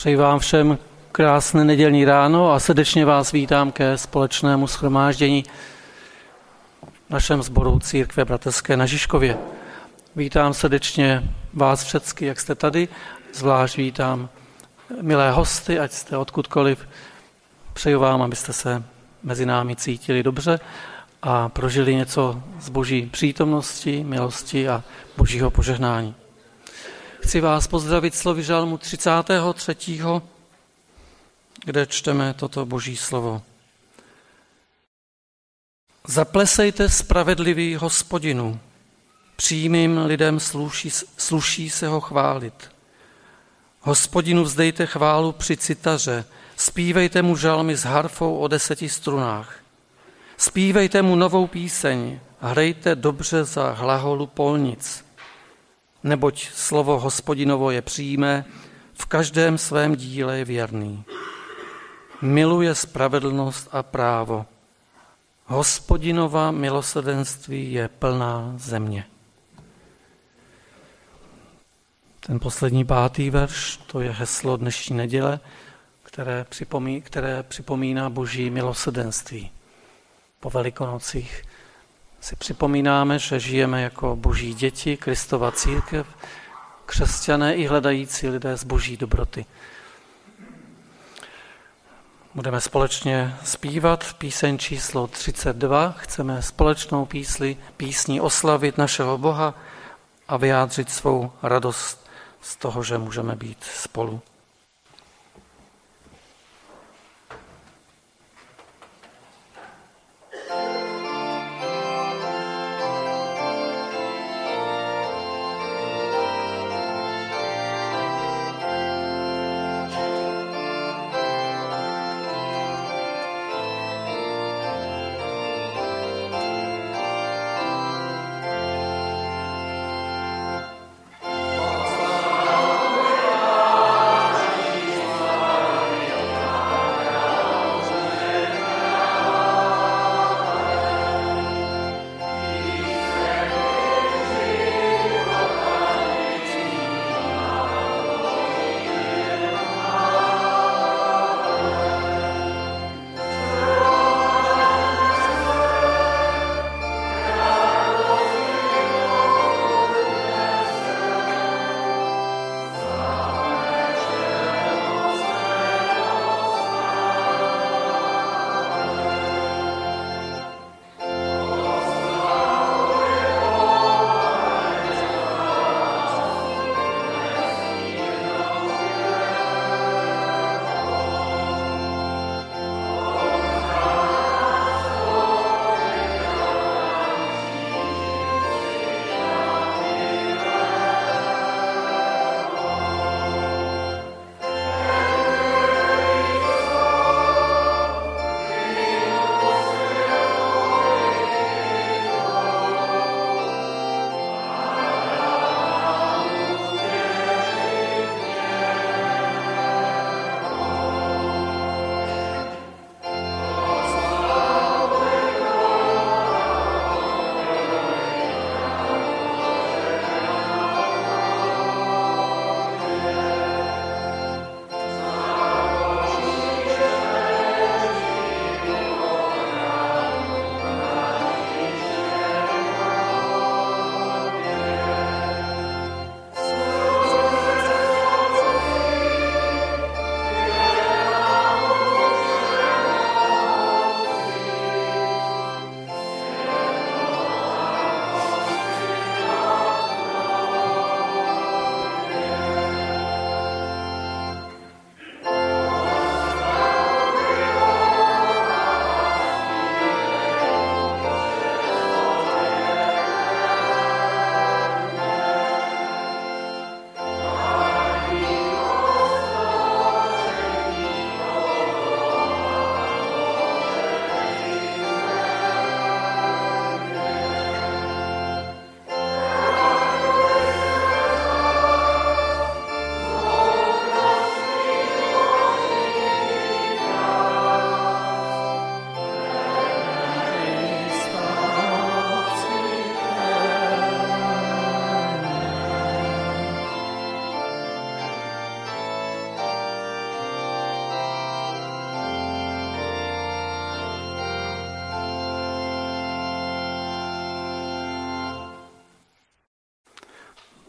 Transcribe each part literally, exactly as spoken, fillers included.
Přeji vám všem krásné nedělní ráno a srdečně vás vítám ke společnému shromáždění v našem sboru Církve bratrské na Žižkově. Vítám srdečně vás všecky, jak jste tady, zvlášť vítám milé hosty, ať jste odkudkoliv. Přeju vám, abyste se mezi námi cítili dobře a prožili něco z Boží přítomnosti, milosti a Božího požehnání. Chci vás pozdravit slovy žalmu třicátého třetího, kde čteme toto Boží slovo. Zaplesejte spravedlivý Hospodinu, přímým lidem sluší, sluší se ho chválit. Hospodinu vzdejte chválu při citaře, zpívejte mu žalmy s harfou o deseti strunách. Zpívejte mu novou píseň, hrajte dobře za hlaholu polnic. Neboť slovo Hospodinovo je přímé, v každém svém díle je věrný. Miluje spravedlnost a právo. Hospodinova milosrdenství je plná země. Ten poslední pátý verš, to je heslo dnešní neděle, které, připomí, které připomíná Boží milosrdenství. Po Velikonocích si připomínáme, že žijeme jako Boží děti, Kristova církev, křesťané i hledající lidé z Boží dobroty. Budeme společně zpívat píseň číslo třicet dva. Chceme společnou písli, písní oslavit našeho Boha a vyjádřit svou radost z toho, že můžeme být spolu.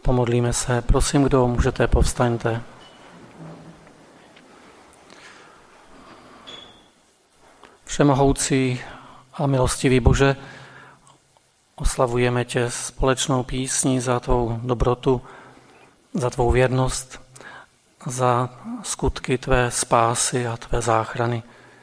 Pomodlíme se. Prosím, kdo můžete, povstaňte. Všemohoucí a milostivý Bože, oslavujeme tě společnou písní za tvou dobrotu, za tvou věrnost, za skutky tvé spásy a tvé záchrany.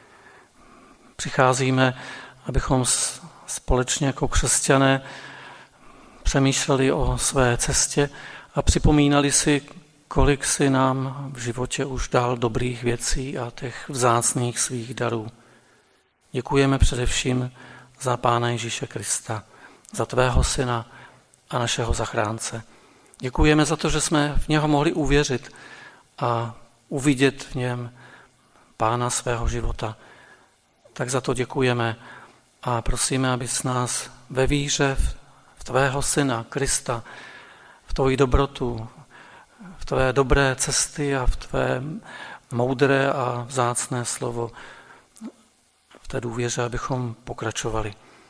Přicházíme, abychom společně jako křesťané přemýšleli o své cestě a připomínali si, kolik si nám v životě už dal dobrých věcí a těch vzácných svých darů. Děkujeme především za Pána Ježíše Krista, za tvého syna a našeho zachránce. Děkujeme za to, že jsme v něho mohli uvěřit a uvidět v něm Pána svého života. Tak za to děkujeme a prosíme, abys nás ve víře v tvého syna Krista, v tvoji dobrotu, v tvé dobré cesty a v tvé moudré a vzácné slovo, v té důvěře, abychom pokračovali.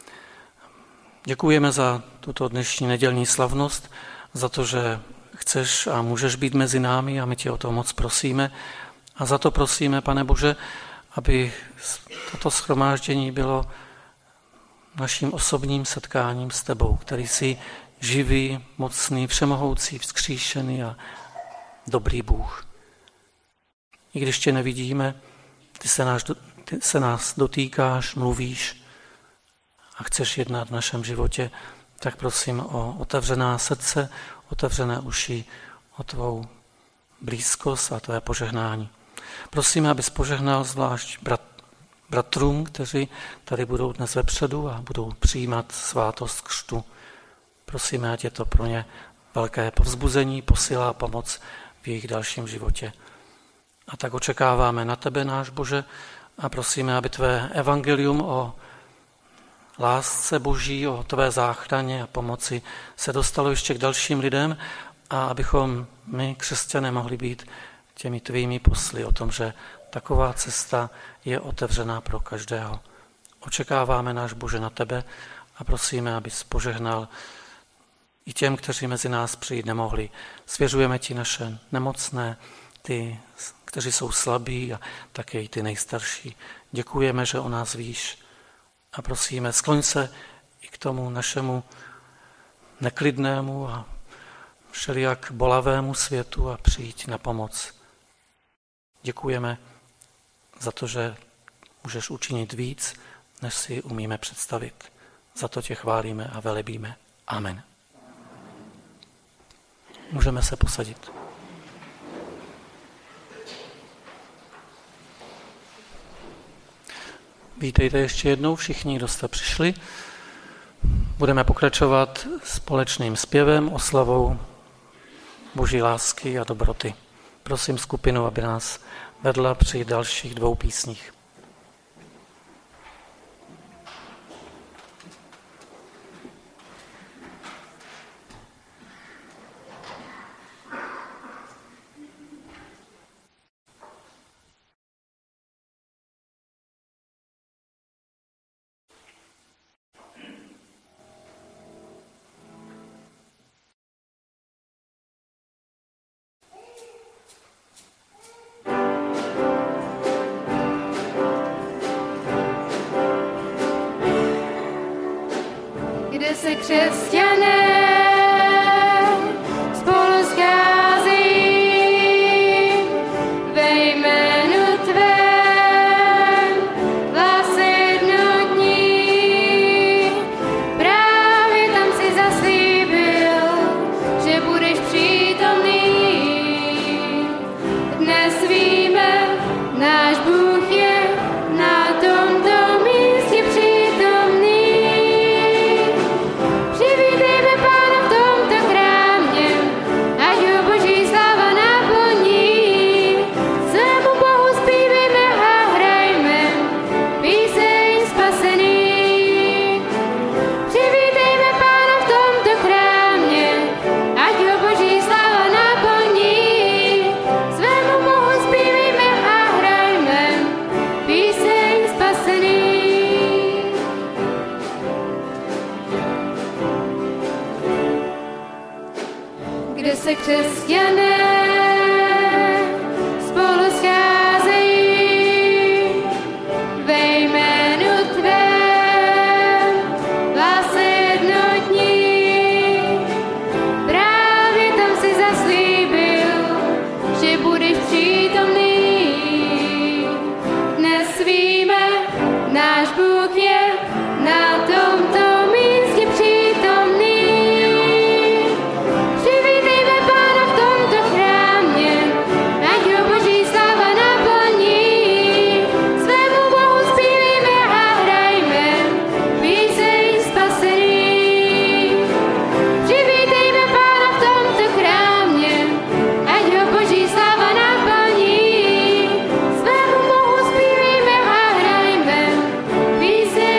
Děkujeme za tuto dnešní nedělní slavnost, za to, že chceš a můžeš být mezi námi a my tě o to moc prosíme. A za to prosíme, Pane Bože, aby toto shromáždění bylo naším osobním setkáním s tebou, který jsi živý, mocný, všemohoucí, vzkříšený a dobrý Bůh. I když tě nevidíme, ty se, náš, ty se nás dotýkáš, mluvíš a chceš jednat v našem životě, tak prosím o otevřená srdce, otevřené uši, o tvou blízkost a tvé požehnání. Prosíme, abys požehnal zvlášť brat, bratrům, kteří tady budou dnes vepředu a budou přijímat svátost křtu. Prosíme, ať je to pro ně velké povzbuzení, posila a pomoc v jejich dalším životě. A tak očekáváme na tebe, náš Bože, a prosíme, aby tvé evangelium o lásce Boží, o tvé záchraně a pomoci se dostalo ještě k dalším lidem a abychom my, křesťané, mohli být těmi tvými posly o tom, že taková cesta je otevřená pro každého. Očekáváme, náš Bože, na tebe a prosíme, abys požehnal i těm, kteří mezi nás přijít nemohli. Svěřujeme ti naše nemocné, ty, kteří jsou slabí a také i ty nejstarší. Děkujeme, že o nás víš a prosíme, skloň se i k tomu našemu neklidnému a všelijak bolavému světu a přijď na pomoc. Děkujeme za to, že můžeš učinit víc, než si umíme představit. Za to tě chválíme a velebíme. Amen. Můžeme se posadit. Vítejte ještě jednou všichni, kdo jste přišli. Budeme pokračovat společným zpěvem, oslavou Boží lásky a dobroty. Prosím skupinu, aby nás vedla při dalších dvou písních. Kde se křesťané spolu schází ve jménu tvém, lásce jednotní. Právě tam si zaslíbil, že budeš přítomný. Dnes víme, náš Bůh je na tomto místě přítomný. Přivítejme Pána v tomto chrámě, ať ho Boží sláva naplní. Svému Bohu zpívejme a hrajme píseň spasený. Přivítejme Pána v tomto chrámě, ať ho Boží sláva naplní. Svému Bohu zpívejme a hrajme Bůh je na tomto místě přítomný. Přivítejme Pána v tomto chrámě, ať ho Boží sláva naplní. Svému Bohu zpívejme a hrajme píseň spasený. Přivítejme Pána v tomto chrámě, ať ho Boží sláva naplní. Svému Bohu zpívejme a hrajme píseň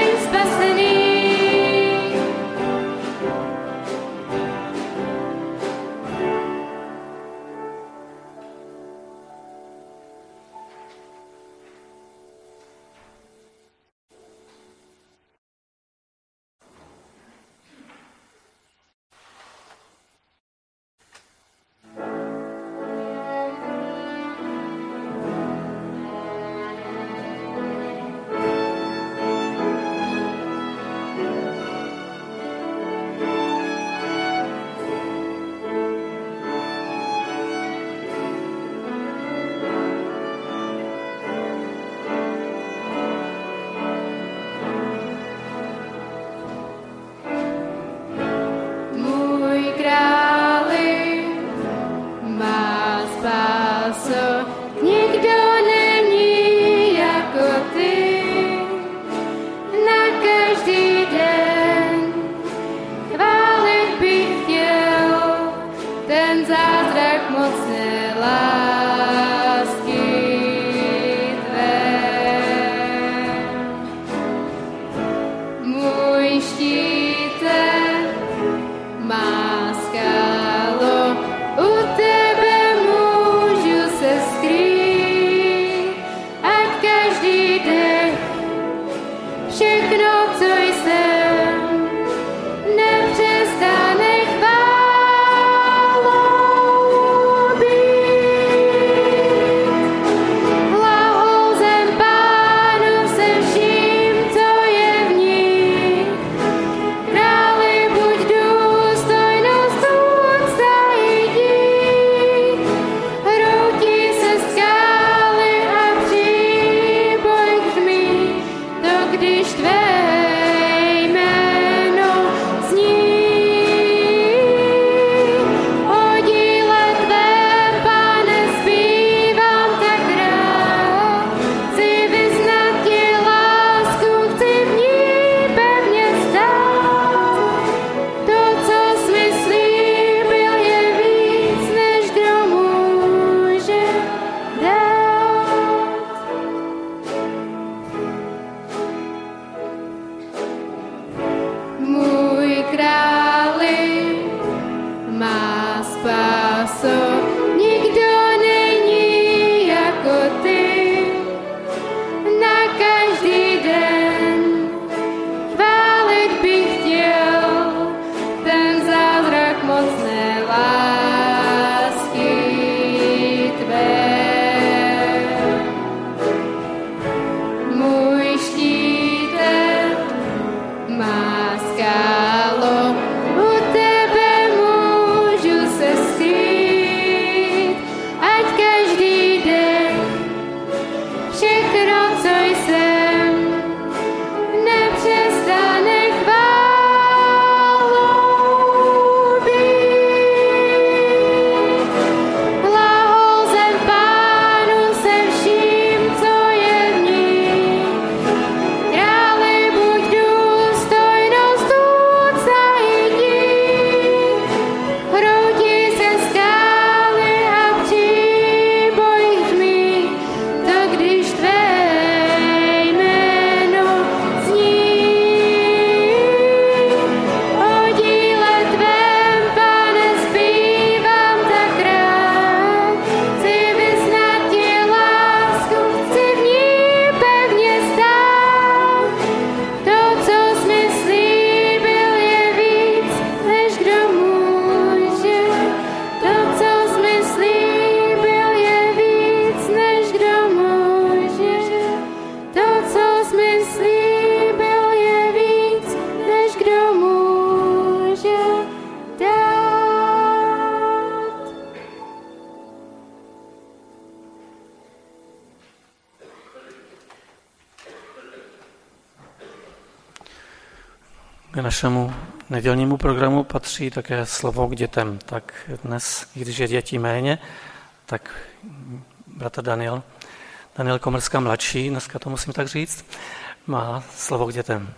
K našemu nedělnímu programu patří také slovo k dětem. Tak dnes, když je dětí méně, tak bratr Daniel, Daniel Komrská mladší, dneska to musím tak říct, má slovo k dětem.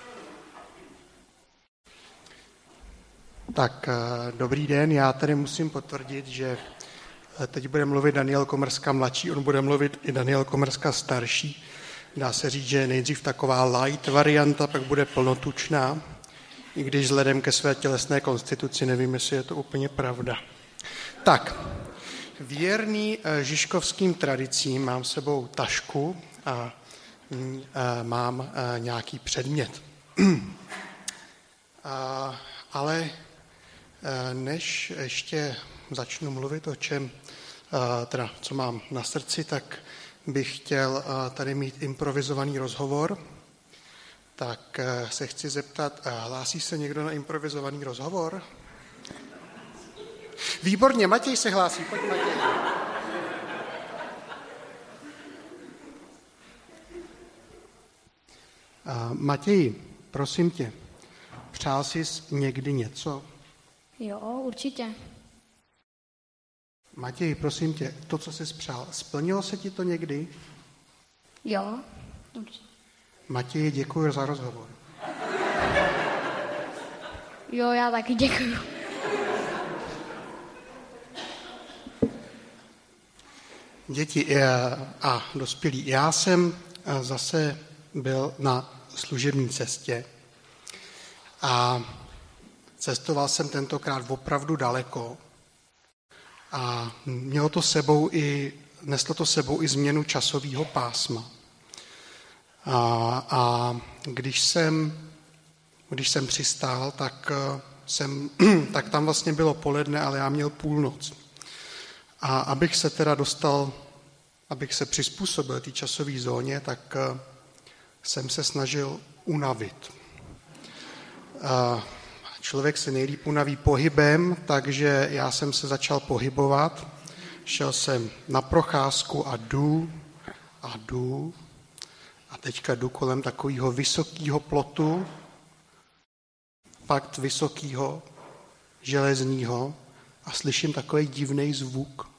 Tak dobrý den, já tady musím potvrdit, že teď bude mluvit Daniel Komrská mladší, on bude mluvit i Daniel Komrská starší. Dá se říct, že nejdřív taková light varianta, pak bude plnotučná, i když vzhledem ke své tělesné konstituci nevím, jestli je to úplně pravda. Tak, věrný žižkovským tradicím mám s sebou tašku a mám nějaký předmět. Ale než ještě začnu mluvit o čem, teda co mám na srdci, tak bych chtěl tady mít improvizovaný rozhovor. Tak se chci zeptat, hlásí se někdo na improvizovaný rozhovor? Výborně, Matěj se hlásí, pojď Matěj. Matěj, prosím tě, přál jsi někdy něco? Jo, určitě. Matěj, prosím tě, to, co jsi přál, splnilo se ti to někdy? Jo, určitě. Matěj, děkuji za rozhovor. Jo, já taky děkuji. Děti a dospělí, já jsem zase byl na služební cestě a cestoval jsem tentokrát opravdu daleko a mělo to sebou i, neslo to sebou i změnu časového pásma. A, a když jsem, když jsem přistál, tak, jsem, tak tam vlastně bylo poledne, ale já měl půlnoc. A abych se teda dostal, abych se přizpůsobil té časové zóně, tak jsem se snažil unavit. A člověk se nejlíp unaví pohybem, takže já jsem se začal pohybovat. Šel jsem na procházku a jdu a jdu. A teďka jdu kolem takového vysokého plotu, fakt vysokého, železního a slyším takový divný zvuk.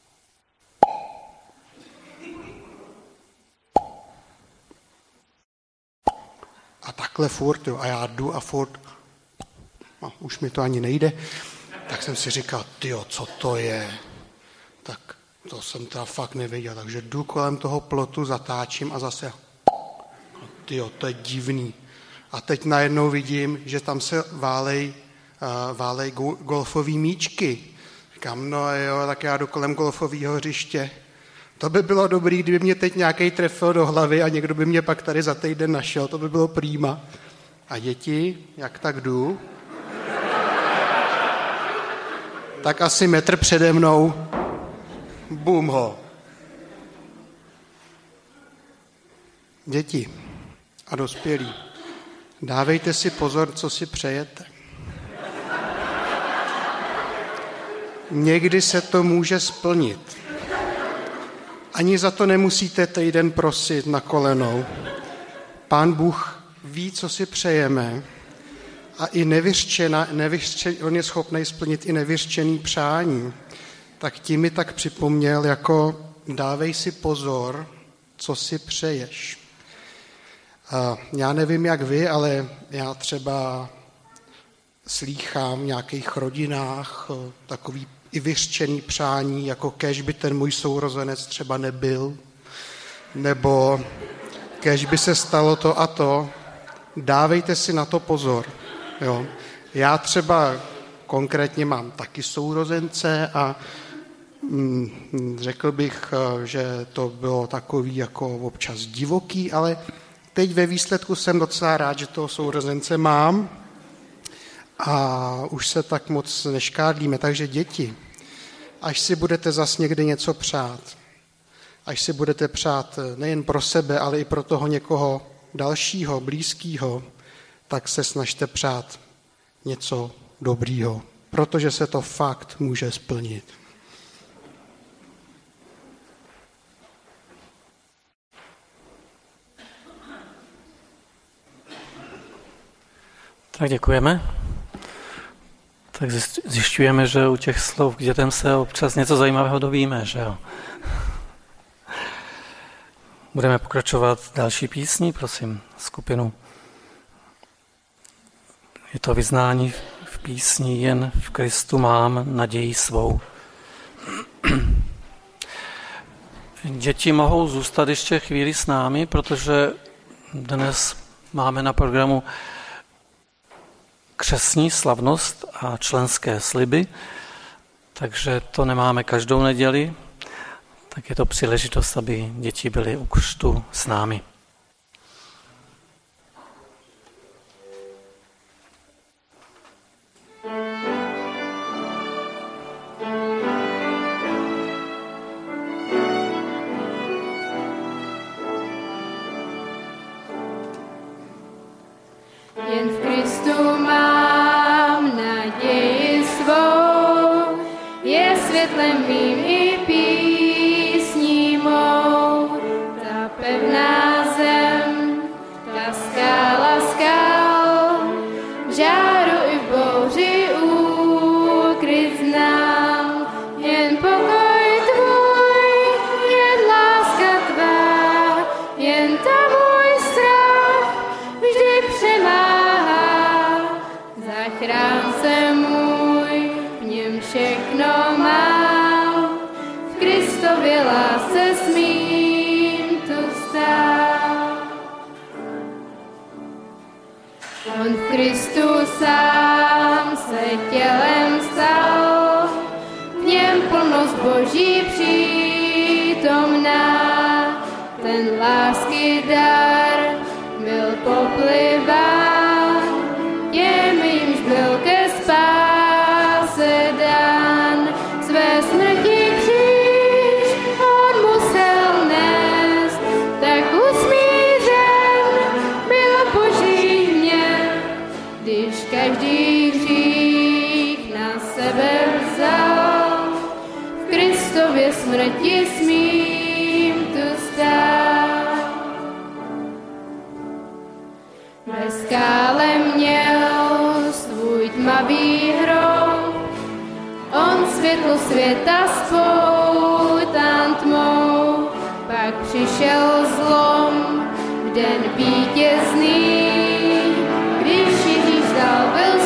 A takhle furt, jo, a já jdu a furt, a už mi to ani nejde, tak jsem si říkal, tyjo, co to je? Tak to jsem teda fakt nevěděl, takže jdu kolem toho plotu, zatáčím a zase, tyjo, to je divný. A teď najednou vidím, že tam se válej, uh, válej golfový míčky. Říkám, no jo, tak já jdu kolem golfového hřiště. To by bylo dobrý, kdyby mě teď nějaký trefil do hlavy a někdo by mě pak tady za týden našel, to by bylo prýma. A děti, jak tak jdu, tak asi metr přede mnou, bum ho. Děti a dospělí, dávejte si pozor, co si přejete. Někdy se to může splnit. Ani za to nemusíte týden prosit na kolenou. Pán Bůh ví, co si přejeme a i nevyřčená, nevyřčen, on je schopný splnit i nevyřčený přání. Tak tím mi tak připomněl, jako dávej si pozor, co si přeješ. A já nevím, jak vy, ale já třeba slýchám v nějakých rodinách takový i vyřčený přání, jako kéž by ten můj sourozenec třeba nebyl, nebo kéž by se stalo to a to. Dávejte si na to pozor. Jo. Já třeba konkrétně mám taky sourozence a mm, řekl bych, že to bylo takový jako občas divoký, ale teď ve výsledku jsem docela rád, že toho sourozence mám a už se tak moc neškádlíme. Takže děti, až si budete zas někdy něco přát, až si budete přát nejen pro sebe, ale i pro toho někoho dalšího, blízkého, tak se snažte přát něco dobrýho, protože se to fakt může splnit. Tak děkujeme. Tak zjišťujeme, že u těch slov k dětem se občas něco zajímavého dovíme, že jo? Budeme pokračovat další písní, prosím, skupinu. Je to vyznání v písni Jen v Kristu mám naději svou. Děti mohou zůstat ještě chvíli s námi, protože dnes máme na programu křestní slavnost a členské sliby, takže to nemáme každou neděli, tak je to příležitost, aby děti byly u křtu s námi. Jen v Kristu mám naději svou, je světlem mým i písní mou. Ta pevná zem, ta skála skal, v žáru i v bouři úkryt znám. Jen pokoj tvůj, jen láska tvá, jen ta můj strach vždy přemáhá. Zachránce můj, v něm všechno mám, v Kristově lásce smím tu stát. On v Kristu sám se tělem stal, v něm plnost Boží přítomná. Ten lásky dar byl popliván, těm jimž byl ke spáse dán. Své smrti kříž on musel nést, tak usmířen byl Boží hněv, když každý hřích na sebe vzal. V Kristově smrti smím tu stát. Ve skále měl svůj tmavý hrob, on světlo světa spoután tmou. Pak přišel zlom v den vítězný, když Ježíš dal byl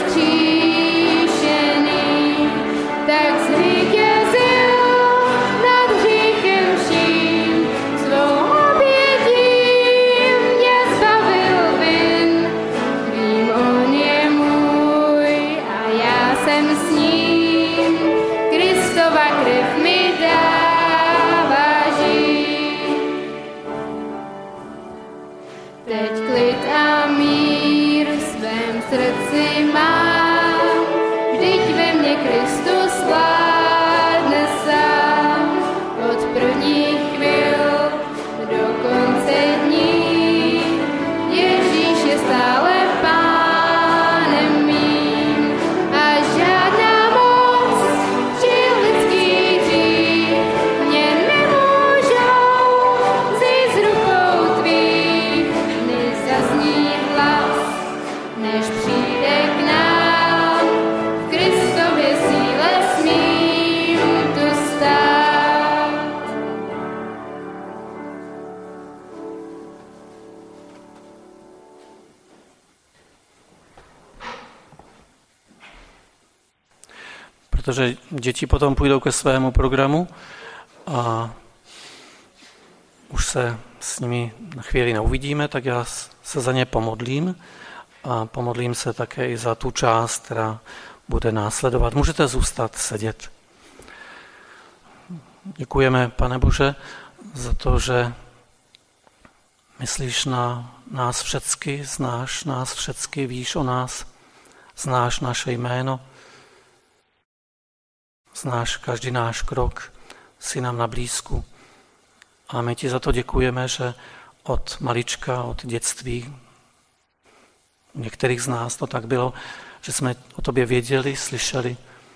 zkříšený, tak zvítězil nad hříchem vším, svou obětí mě zbavil vin. Vím, on je můj a já jsem s ním, Kristova krev mi dává žít. Teď klid a mír v svém srdci mám, vždyť ve mně Kristus vládne sám. Od prvních chvil do konce dní Ježíš je stále pánem mým a žádná moc či lidský hřích mě nemůžou vzít z rukou tvých. Nezazní hlas, než přijde k nám, v Kristově síle smím tu stát. Protože děti potom půjdou ke svému programu a už se s nimi na chvíli neuvidíme, tak já se za ně pomodlím a pomodlím se také i za tu část, která bude následovat. Můžete zůstat sedět. Děkujeme, Pane Bože, za to, že myslíš na nás všecky, znáš nás všecky, víš o nás, znáš naše jméno, znáš každý náš krok, jsi nám na blízku. A my ti za to děkujeme, že od malička, od dětství, u některých z nás to tak bylo, že jsme o tobě věděli, slyšeli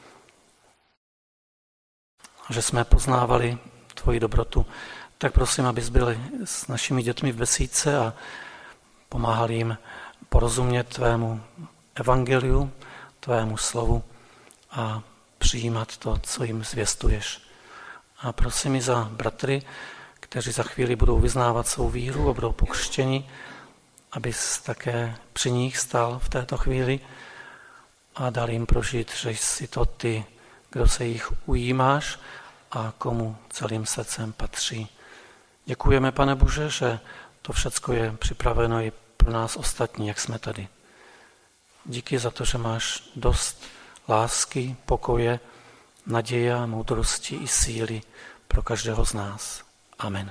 a že jsme poznávali tvoji dobrotu. Tak prosím, abys byli s našimi dětmi v besídce a pomáhali jim porozumět tvému evangeliu, tvému slovu a přijímat to, co jim zvěstuješ. A prosím i za bratry, kteří za chvíli budou vyznávat svou víru a budou pokřtěni, abys také při nich stál v této chvíli a dal jim prožít, že jsi to ty, kdo se jich ujímáš a komu celým srdcem patří. Děkujeme, Pane Bože, že to všecko je připraveno i pro nás ostatní, jak jsme tady. Díky za to, že máš dost lásky, pokoje, naděje, moudrosti i síly pro každého z nás. Amen.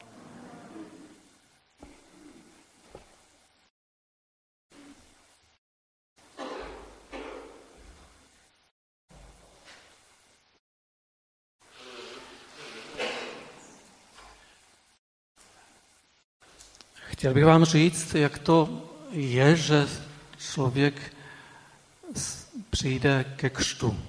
Chtěl bych vám říct, jak to je, že člověk přijde ke křtu.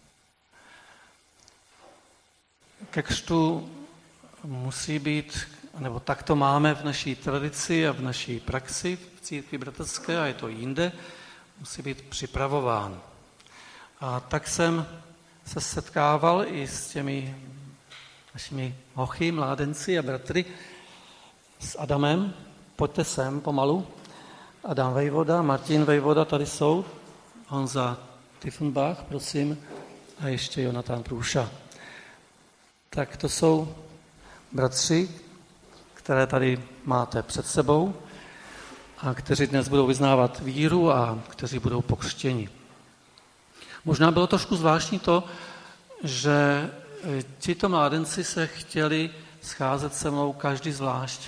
Ke křtu musí být, nebo tak to máme v naší tradici a v naší praxi v církvi bratrské, a je to jinde, musí být připravován. A tak jsem se setkával i s těmi našimi mochy, mládenci a bratry, s Adamem. Pojďte sem pomalu. Adam Vejvoda, Martin Vejvoda tady jsou, Honza Tiefenbach, prosím, a ještě Jonatán Průša. Tak to jsou bratři, které tady máte před sebou a kteří dnes budou vyznávat víru a kteří budou pokřtěni. Možná bylo trošku zvláštní to, že tito mládenci se chtěli scházet se mnou každý zvlášť.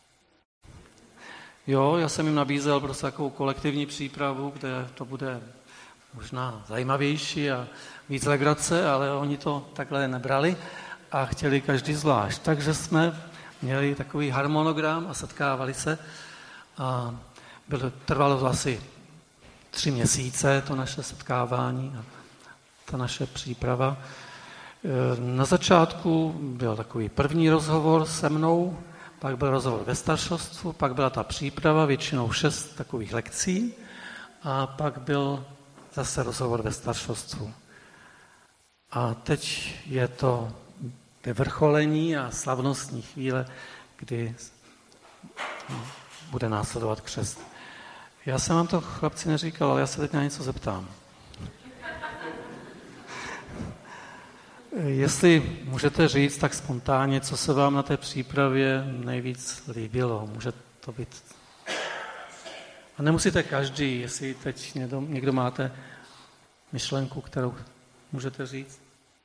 Jo, já jsem jim nabízel prostě takovou kolektivní přípravu, kde to bude možná zajímavější a víc legrace, ale oni to takhle nebrali a chtěli každý zvlášť. Takže jsme měli takový harmonogram a setkávali se. A bylo, trvalo to asi tři měsíce, to naše setkávání a ta naše příprava. Na začátku byl takový první rozhovor se mnou, pak byl rozhovor ve staršostvu, pak byla ta příprava, většinou šest takových lekcí a pak byl zase rozhovor ve staršostvu. A teď je to vyvrcholení a slavnostní chvíle, kdy bude následovat křest. Já jsem vám to, chlapci, neříkal, ale já se teď na něco zeptám. Jestli můžete říct tak spontánně, co se vám na té přípravě nejvíc líbilo, může to být. A nemusíte každý, jestli teď někdo, někdo máte myšlenku, kterou můžete říct.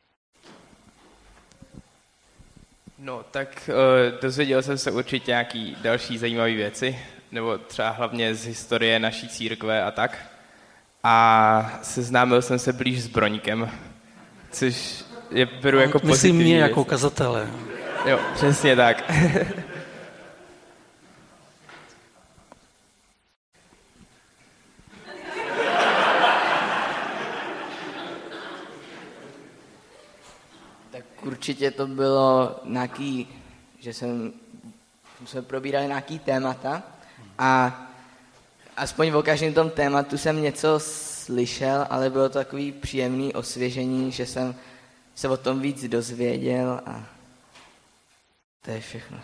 No, tak uh, dozvěděl jsem se určitě nějaký další zajímavé věci, nebo třeba hlavně z historie naší církve a tak. A seznámil jsem se blíž s Broňkem, což je beru jako pozitivní. Myslím mě věc. jako kazatele. Jo, přesně tak. Tak určitě to bylo nějaký, že jsem, jsme probírali nějaký témata a aspoň o každém tom tématu jsem něco slyšel, ale bylo to takový příjemný osvěžení, že jsem se o tom víc dozvěděl a to je všechno.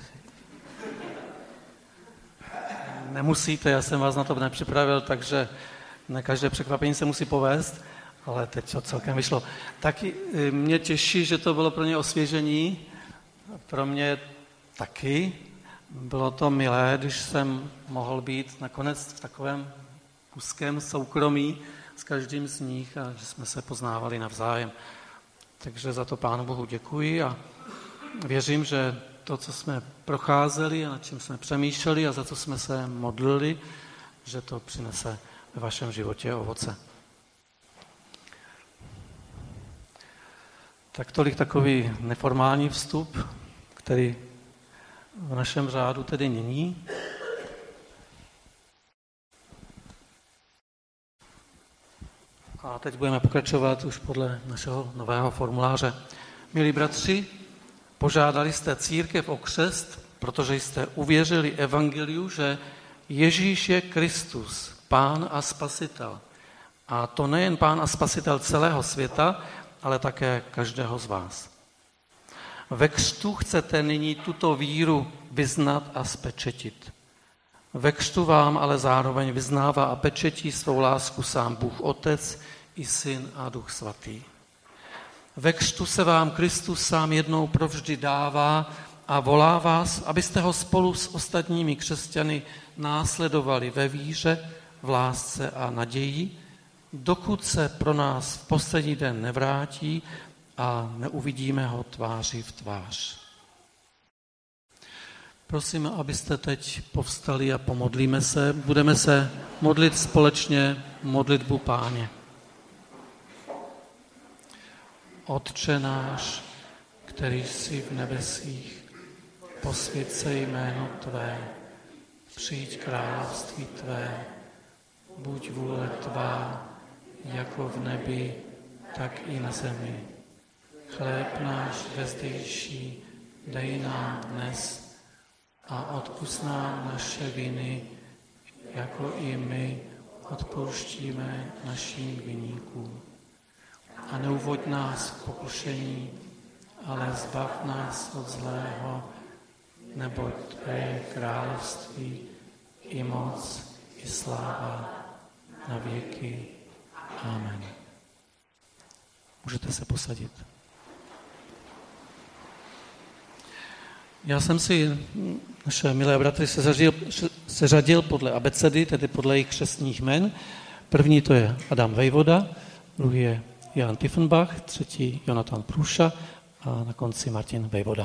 Nemusíte, já jsem vás na to nepřipravil, takže na každé překvapení se musí povést, ale teď to celkem vyšlo. Taky mě těší, že to bylo pro ně osvěžení, pro mě taky. Bylo to milé, když jsem mohl být nakonec v takovém úzkém soukromí s každým z nich a že jsme se poznávali navzájem. Takže za to Pánu Bohu děkuji a věřím, že to, co jsme procházeli a nad čím jsme přemýšleli a za co jsme se modlili, že to přinese ve vašem životě ovoce. Tak tolik takový neformální vstup, který v našem řádu tedy není. A teď budeme pokračovat už podle našeho nového formuláře. Milí bratři, požádali jste církev o křest, protože jste uvěřili evangeliu, že Ježíš je Kristus, Pán a Spasitel. A to nejen Pán a Spasitel celého světa, ale také každého z vás. Ve křtu chcete nyní tuto víru vyznat a spečetit. Ve křtu vám ale zároveň vyznává a pečetí svou lásku sám Bůh Otec i Syn a Duch Svatý. Ve křtu se vám Kristus sám jednou provždy dává a volá vás, abyste ho spolu s ostatními křesťany následovali ve víře, v lásce a naději, dokud se pro nás v poslední den nevrátí a neuvidíme ho tváří v tvář. Prosím, abyste teď povstali a pomodlíme se. Budeme se modlit společně modlitbu Páně. Otče náš, který jsi v nebesích, posvěť se jméno Tvé, přijď království Tvé, buď vůle Tvá, jako v nebi, tak i na zemi. Chléb náš vezdejší dej nám dnes a odpusť nám naše viny, jako i my odpouštíme našim viníkům. A neuvoď nás v pokušení, ale zbav nás od zlého, neboť Tvé je království, i moc, i sláva na věky. Amen. Můžete se posadit. Já jsem si naše milé bratry seřadil, seřadil podle abecedy, tedy podle jejich křestních jmen. První to je Adam Vejvoda, druhý je Jan Tiefenbach, třetí Jonatan Průša a na konci Martin Vejvoda.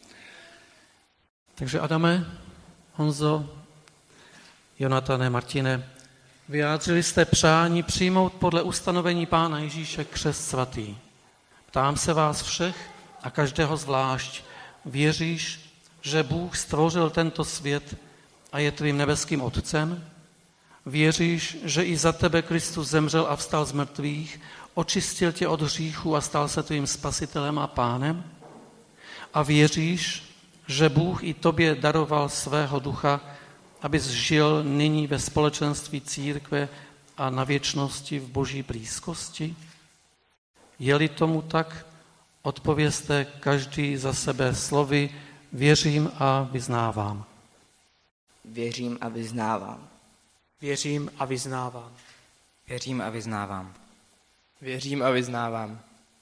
Takže Adame, Honzo, Jonatane, Martine, vyjádřili jste přání přijmout podle ustanovení Pána Ježíše křest svatý. Ptám se vás všech a každého zvlášť, věříš, že Bůh stvořil tento svět a je tvým nebeským Otcem? Věříš, že i za tebe Kristus zemřel a vstal z mrtvých, očistil tě od hříchu a stal se tvým spasitelem a pánem? A věříš, že Bůh i tobě daroval svého ducha, abys žil nyní ve společenství církve a na věčnosti v Boží blízkosti? Je-li tomu tak, odpovězte každý za sebe slovy věřím a vyznávám. Věřím a vyznávám. Věřím a vyznávám. Věřím a vyznávám. Věřím a vyznávám.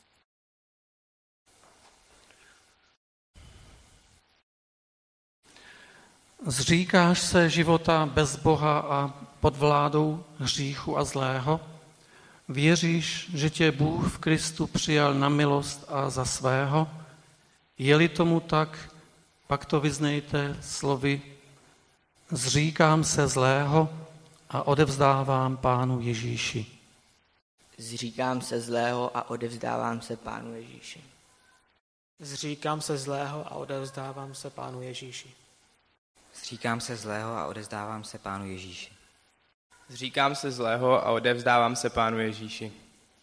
Zříkáš se života bez Boha a pod vládou hříchu a zlého? Věříš, že tě Bůh v Kristu přijal na milost a za svého? Je-li tomu tak, pak to vyznejte slovy zříkám se zlého a odevzdávám Pánu Ježíši. Zříkám se zlého a odevzdávám se Pánu Ježíši. Zříkám se zlého a odevzdávám se Pánu Ježíši. Zříkám se zlého a odevzdávám se Pánu Ježíši. Zříkám se zlého a odevzdávám se Pánu Ježíši.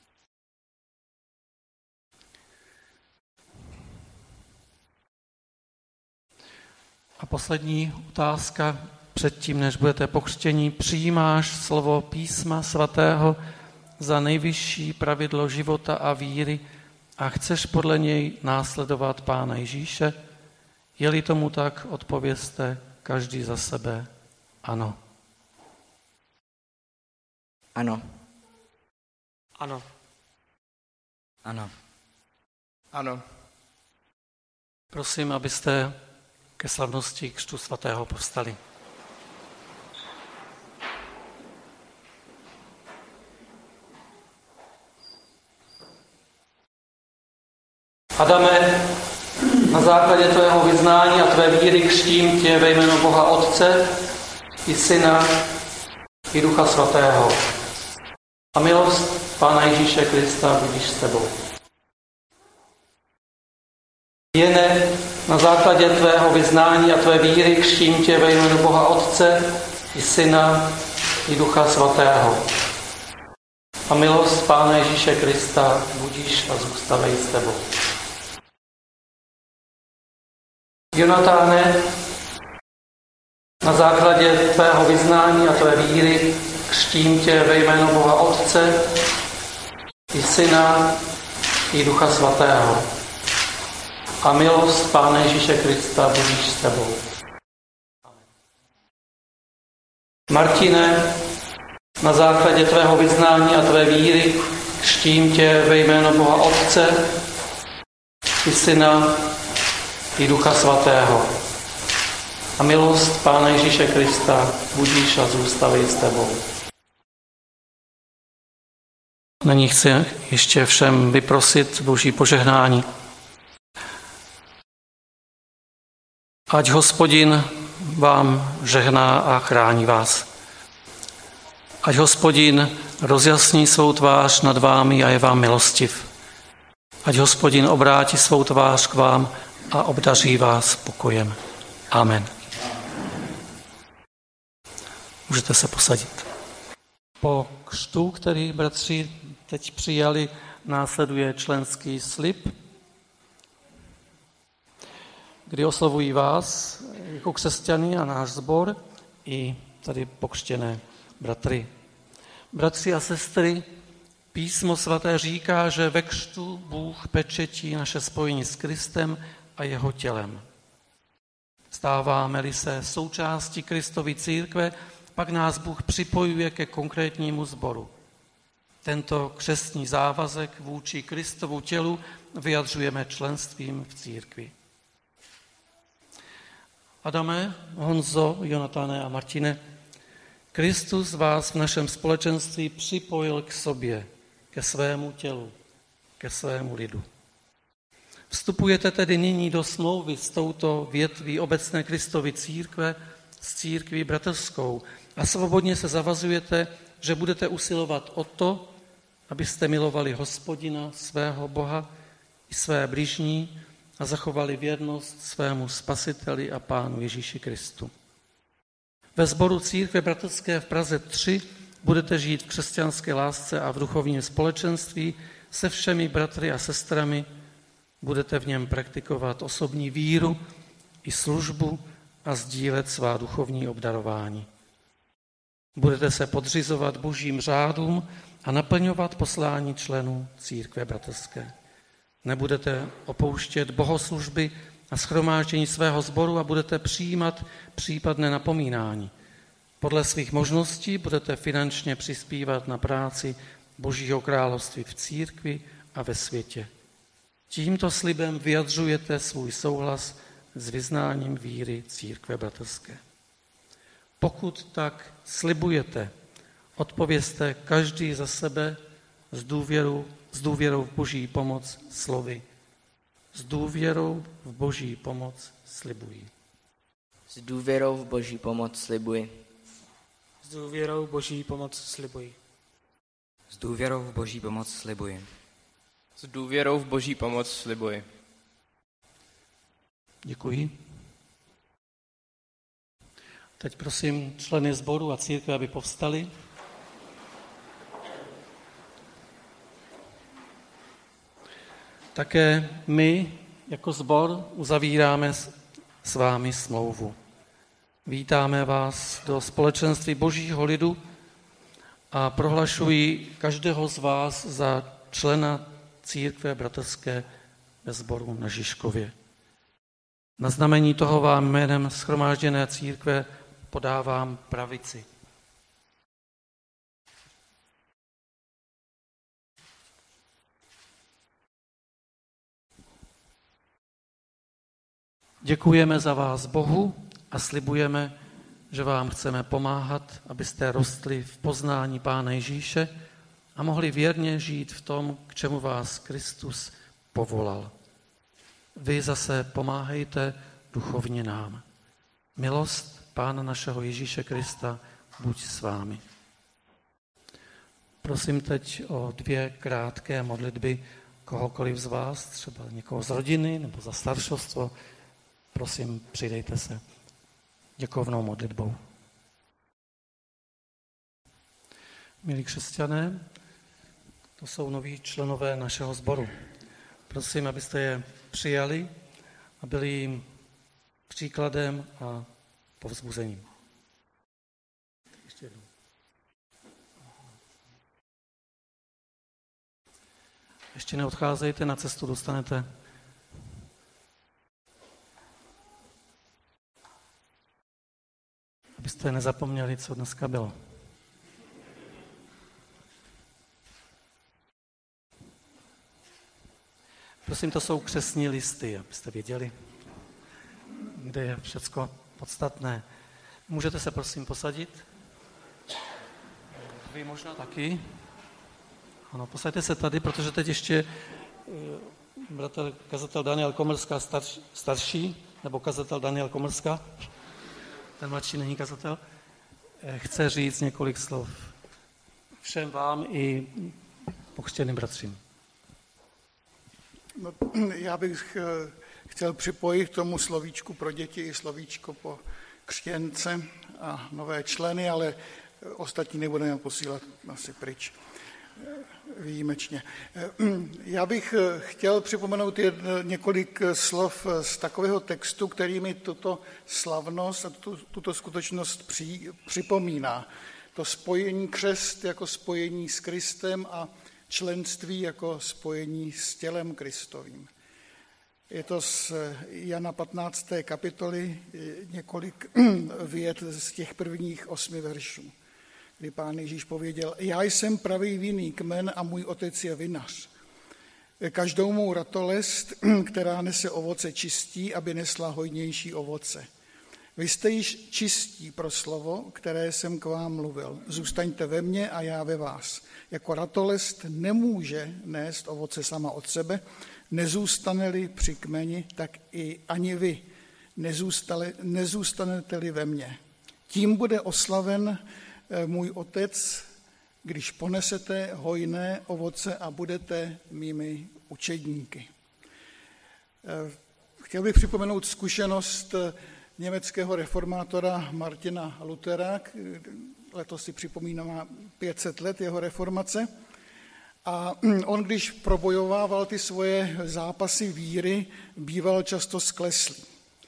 A poslední otázka předtím, než budete pokřtění. Přijímáš slovo Písma svatého za nejvyšší pravidlo života a víry a chceš podle něj následovat Pána Ježíše? Je-li tomu tak, odpovězte každý za sebe ano. Ano. Ano. Ano. Ano. Prosím, abyste ke slavnosti křtu svatého povstali. Adame, na základě tvého vyznání a tvé víry křtím tě ve jménu Boha Otce i Syna i Ducha Svatého. A milost Pána Ježíše Krista budíš s tebou. Jene, na základě tvého vyznání a tvé víry křtím tě ve jménu Boha Otce i Syna i Ducha Svatého. A milost Pána Ježíše Krista budíš a zůstavej s tebou. Jonatáne, na základě tvého vyznání a tvé víry křtím tě ve jménu Boha Otce i Syna i Ducha Svatého. A milost Pána Ježíše Krista budíš s tebou. Martine, na základě tvého vyznání a tvé víry křtím tě ve jménu Boha Otce i Syna i Ducha Svatého. A milost Pána Ježíše Krista budíš a zůstaví s tebou. Na ní chci ještě všem vyprosit Boží požehnání. Ať Hospodin vám žehná a chrání vás. Ať Hospodin rozjasní svou tvář nad vámi a je vám milostiv. Ať Hospodin obrátí svou tvář k vám a obdaří vás pokojem. Amen. Můžete se posadit. Po křtu, který bratři teď přijali, následuje členský slib, kdy oslovují vás jako křesťany a náš sbor i tady pokřtěné bratry. Bratři a sestry, Písmo svaté říká, že ve křtu Bůh pečetí naše spojení s Kristem a jeho tělem. Stáváme-li se součástí Kristovy církve, pak nás Bůh připojuje ke konkrétnímu sboru. Tento křestní závazek vůči Kristovu tělu vyjadřujeme členstvím v církvi. Adame, Honzo, Jonatáne a Martine, Kristus vás v našem společenství připojil k sobě, ke svému tělu, ke svému lidu. Vstupujete tedy nyní do smlouvy s touto větví obecné Kristovy církve, s církví bratrskou a svobodně se zavazujete, že budete usilovat o to, abyste milovali Hospodina, svého Boha i své bližní a zachovali věrnost svému Spasiteli a Pánu Ježíši Kristu. Ve sboru církve bratrské v Praze tři budete žít v křesťanské lásce a v duchovním společenství se všemi bratry a sestrami, budete v něm praktikovat osobní víru i službu a sdílet svá duchovní obdarování. Budete se podřizovat božím řádům a naplňovat poslání členů církve bratrské. Nebudete opouštět bohoslužby a shromáždění svého sboru a budete přijímat případné napomínání. Podle svých možností budete finančně přispívat na práci Božího království v církvi a ve světě. Tímto slibem vyjadřujete svůj souhlas s vyznáním víry církve bratrské. Pokud tak slibujete, odpovězte každý za sebe s důvěrou, s důvěrou v Boží pomoc slovy. S důvěrou v Boží pomoc slibuji. S důvěrou v Boží pomoc slibuji. S důvěrou v Boží pomoc slibuji. S důvěrou v Boží pomoc slibuji. S důvěrou v Boží pomoc slibuji. Děkuji. Teď prosím členy sboru a církve, aby povstali. Také my jako sbor uzavíráme s vámi smlouvu. Vítáme vás do společenství Božího lidu a prohlašuji každého z vás za člena církve bratrské ve sboru na Žižkově. Na znamení toho vám jménem shromážděné církve podávám pravici. Děkujeme za vás Bohu a slibujeme, že vám chceme pomáhat, abyste rostli v poznání Pána Ježíše a mohli věrně žít v tom, k čemu vás Kristus povolal. Vy zase pomáhejte duchovně nám. Milost Pána našeho Ježíše Krista buď s vámi. Prosím teď o dvě krátké modlitby kohokoliv z vás, třeba někoho z rodiny nebo za staršostvo. Prosím, přidejte se děkovnou modlitbou. Milí křesťané, to jsou noví členové našeho sboru. Prosím, abyste je přijali a byli jim příkladem a povzbuzením. Ještě jednou. Ještě neodcházejte, na cestu dostanete. Abyste nezapomněli, co dneska bylo. Prosím, to jsou křestní listy, abyste věděli, kde je všecko podstatné. Můžete se prosím posadit? Vy možná taky. Ano, posaďte se tady, protože teď ještě bratr kazatel Daniel Komrská starší, starší, nebo kazatel Daniel Komrská, ten mladší není kazatel, chce říct několik slov všem vám i pokřtěným bratřím. No, já bych chtěl připojit k tomu slovíčku pro děti i slovíčko po křtěnce a nové členy, ale ostatní nebudeme posílat asi pryč výjimečně. Já bych chtěl připomenout několik slov z takového textu, který mi tuto slavnost a tuto, tuto skutečnost při, připomíná. To spojení křest jako spojení s Kristem a členství jako spojení s tělem Kristovým. Je to z Jana patnácté kapitoly několik vět z těch prvních osmi veršů, kdy Pán Ježíš pověděl: Já jsem pravý vinný kmen a můj otec je vinař. Každou mou ratolest, která nese ovoce, čistí, aby nesla hojnější ovoce. Vy jste již čistí pro slovo, které jsem k vám mluvil. Zůstaňte ve mně a já ve vás. Jako ratolest nemůže nést ovoce sama od sebe, nezůstane-li při kmeni, tak i ani vy nezůstanete-li ve mně. Tím bude oslaven můj otec, když ponesete hojné ovoce a budete mými učedníky. Chtěl bych připomenout zkušenost německého reformátora Martina Luthera. Letos si připomíná pět set let jeho reformace. A on, když probojovával ty svoje zápasy víry, býval často skleslý.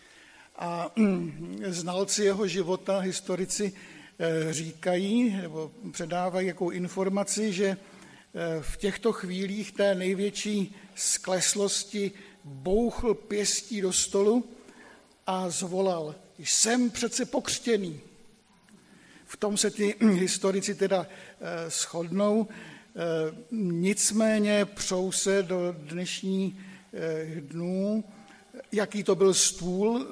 A znalci jeho života, historici, říkají nebo předávají jakou informaci, že v těchto chvílích té největší skleslosti bouchl pěstí do stolu a zvolal: Jsem přece pokřtěný. V tom se ti historici teda shodnou. Nicméně přou se do dnešních dnů, jaký to byl stůl,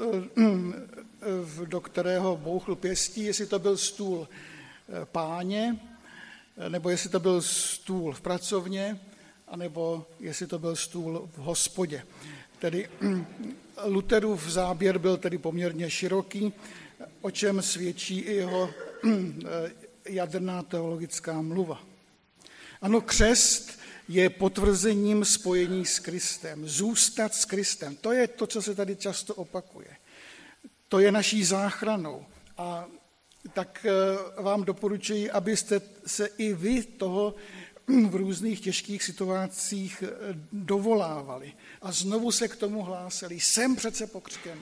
do kterého bouchl pěstí, jestli to byl stůl páně, nebo jestli to byl stůl v pracovně, anebo jestli to byl stůl v hospodě. Tedy Lutherův záběr byl tedy poměrně široký, o čem svědčí i jeho jadrná teologická mluva. Ano, křest je potvrzením spojení s Kristem, zůstat s Kristem. To je to, co se tady často opakuje. To je naší záchranou. A tak vám doporučuji, abyste se i vy toho v různých těžkých situacích dovolávali a znovu se k tomu hlásili. Jsem přece pokřtěn.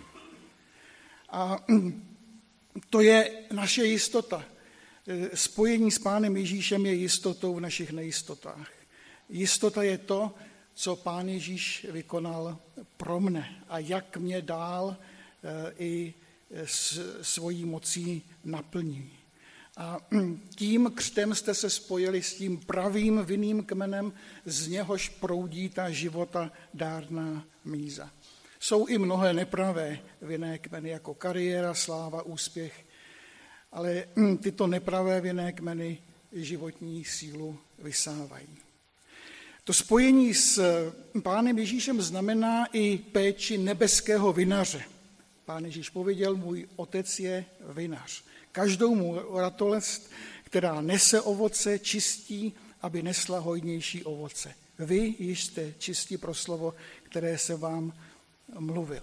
A to je naše jistota. Spojení s Pánem Ježíšem je jistotou v našich nejistotách. Jistota je to, co Pán Ježíš vykonal pro mne a jak mě dál i svojí mocí naplní. A tím křtem jste se spojili s tím pravým vinným kmenem, z něhož proudí ta života dárná míza. Jsou i mnohé nepravé vinné kmeny, jako kariéra, sláva, úspěch, ale tyto nepravé vinné kmeny životní sílu vysávají. To spojení s Pánem Ježíšem znamená i péči nebeského vinaře. Pán Ježíš pověděl: Můj otec je vinař. Každou mu ratolest, která nese ovoce, čistí, aby nesla hojnější ovoce. Vy již jste čistí pro slovo, které se vám mluvil.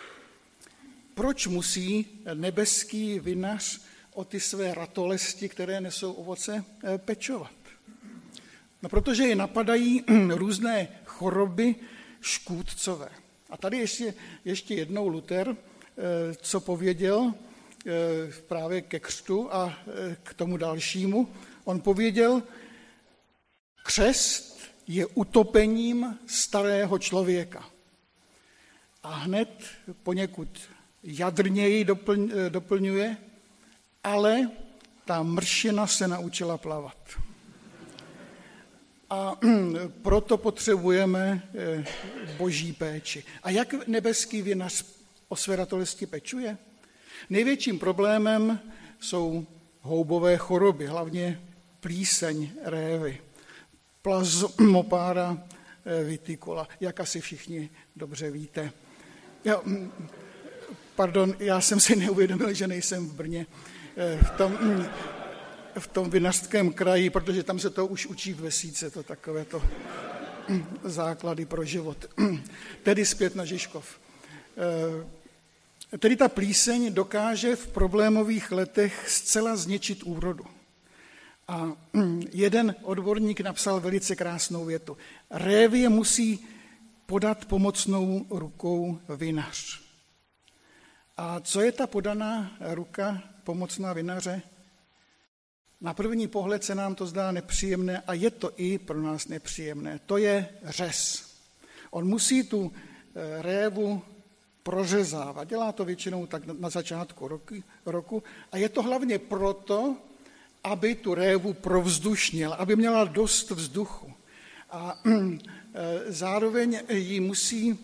Proč musí nebeský vinař o ty své ratolesti, které nesou ovoce, pečovat? No, protože je napadají různé choroby škůdcové. A tady ještě, ještě jednou Luther, co pověděl právě ke křtu a k tomu dalšímu. On pověděl: křest je utopením starého člověka. A hned poněkud jadrněji doplň, doplňuje, ale ta mršina se naučila plavat. A proto potřebujeme boží péči. A jak nebeský vinař o své ratolesti pečuje? Největším problémem jsou houbové choroby, hlavně plíseň révy, Plasmopara viticula, jak asi všichni dobře víte. Já, pardon, já jsem si neuvědomil, že nejsem v Brně, v tom, v tom vinařském kraji, protože tam se to už učí v Vesíce, to takové to základy pro život. Tedy zpět na Žižkov. Tedy ta plíseň dokáže v problémových letech zcela zničit úrodu. A jeden odborník napsal velice krásnou větu. Révie musí podat pomocnou rukou vinař. A co je ta podaná ruka pomocná vinaře? Na první pohled se nám to zdá nepříjemné a je to i pro nás nepříjemné. To je řez. On musí tu révu prořezávat. Dělá to většinou tak na začátku roku, roku a je to hlavně proto, aby tu révu provzdušnil, aby měla dost vzduchu. A zároveň jí musí,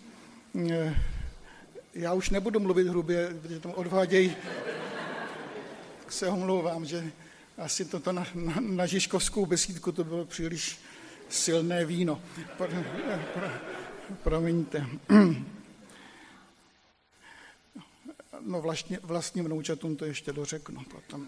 já už nebudu mluvit hrubě, protože tam odvádějí, tak se omlouvám, že asi toto na, na, na Žižkovskou besídku to bylo příliš silné víno. Pro, pro, promiňte. No vlastně, vlastním vnoučatům to ještě dořeknu potom.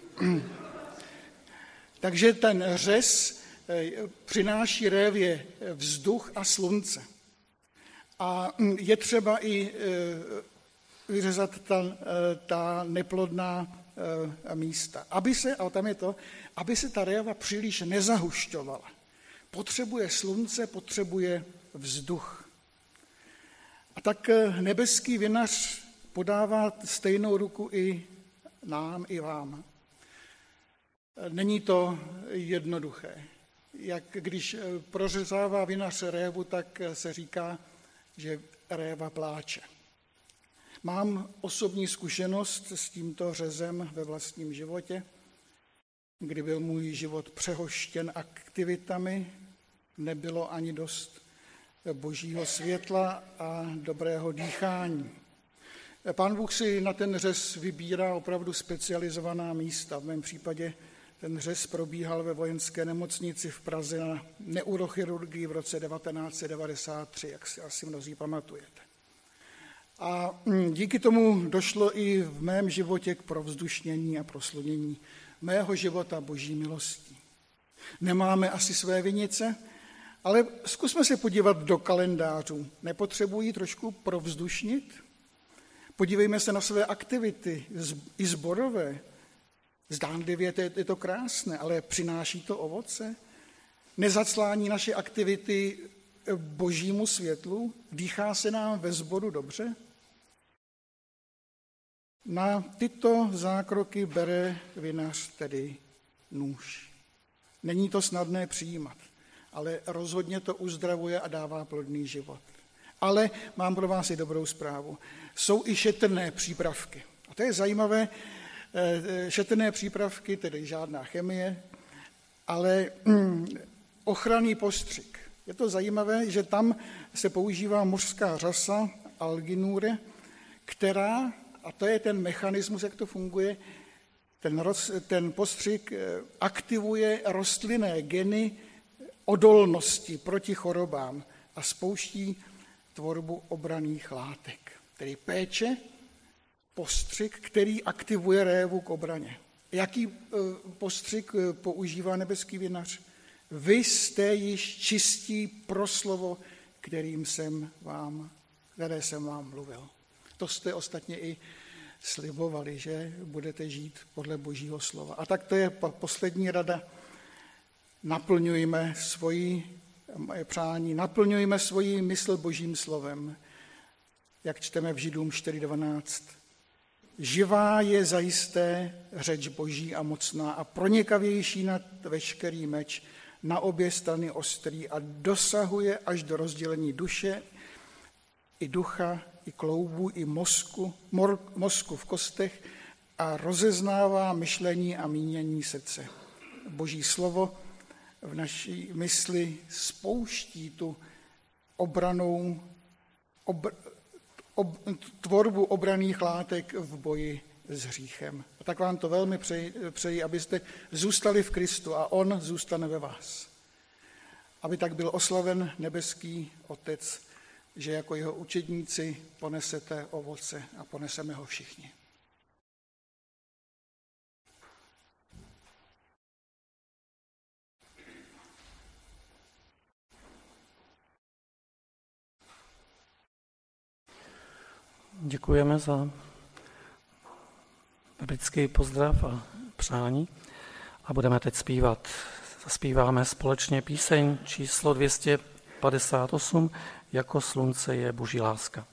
Takže ten řez přináší révě vzduch a slunce. A je třeba i vyřezat ta, ta neplodná místa. Aby se, a tam je to, aby se ta réva příliš nezahušťovala. Potřebuje slunce, potřebuje vzduch. A tak nebeský vinař podává stejnou ruku i nám, i vám. Není to jednoduché. Jak když prořezává vinař révu, tak se říká, že réva pláče. Mám osobní zkušenost s tímto řezem ve vlastním životě, kdy byl můj život přehoštěn aktivitami, nebylo ani dost božího světla a dobrého dýchání. Pán Bůh si na ten řez vybírá opravdu specializovaná místa. V mém případě ten řez probíhal ve vojenské nemocnici v Praze na neurochirurgii v roce devatenáct set devadesát tři, jak si asi mnozí pamatujete. A díky tomu došlo i v mém životě k provzdušnění a proslunění mého života boží milostí. Nemáme asi své vinice, ale zkusme se podívat do kalendářů. Nepotřebují trošku provzdušnit? Podívejme se na své aktivity, i sborové. Zdánlivě je to krásné, ale přináší to ovoce? Nezaclání naše aktivity božímu světlu? Dýchá se nám ve sboru dobře? Na tyto zákroky bere vinař tedy nůž. Není to snadné přijímat, ale rozhodně to uzdravuje a dává plodný život. Ale mám pro vás i dobrou zprávu. Jsou i šetrné přípravky. A to je zajímavé. Šetrné přípravky, tedy žádná chemie, ale ochranný postřik. Je to zajímavé, že tam se používá mořská řasa alginure, která, a to je ten mechanismus, jak to funguje, ten, roz, ten postřik aktivuje rostlinné geny odolnosti proti chorobám a spouští tvorbu obranných látek. Tedy péče, postřik, který aktivuje révu k obraně. Jaký postřik používá nebeský vinař? Vy jste již čistí pro slovo, kterým jsem vám, které jsem vám mluvil. To jste ostatně i slibovali, že budete žít podle božího slova. A tak to je poslední rada. Naplňujme svoji moje přání, naplňujme svoji mysl božím slovem, jak čteme v Židům čtyři dvanáct. Živá je zajisté řeč boží a mocná a pronikavější nad veškerý meč na obě strany ostrý a dosahuje až do rozdělení duše i ducha, i kloubů, i mozku, mor, mozku v kostech a rozeznává myšlení a mínění srdce. Boží slovo v naší mysli spouští tu obranou, obr, ob, tvorbu obranných látek v boji s hříchem. A tak vám to velmi přeji, přeji, abyste zůstali v Kristu a on zůstane ve vás. Aby tak byl oslaven nebeský Otec, že jako jeho učedníci ponesete ovoce a poneseme ho všichni. Děkujeme za biblický pozdrav a přání a budeme teď zpívat. Zaspíváme společně píseň číslo dvě stě padesát osm, Jako slunce je Boží láska.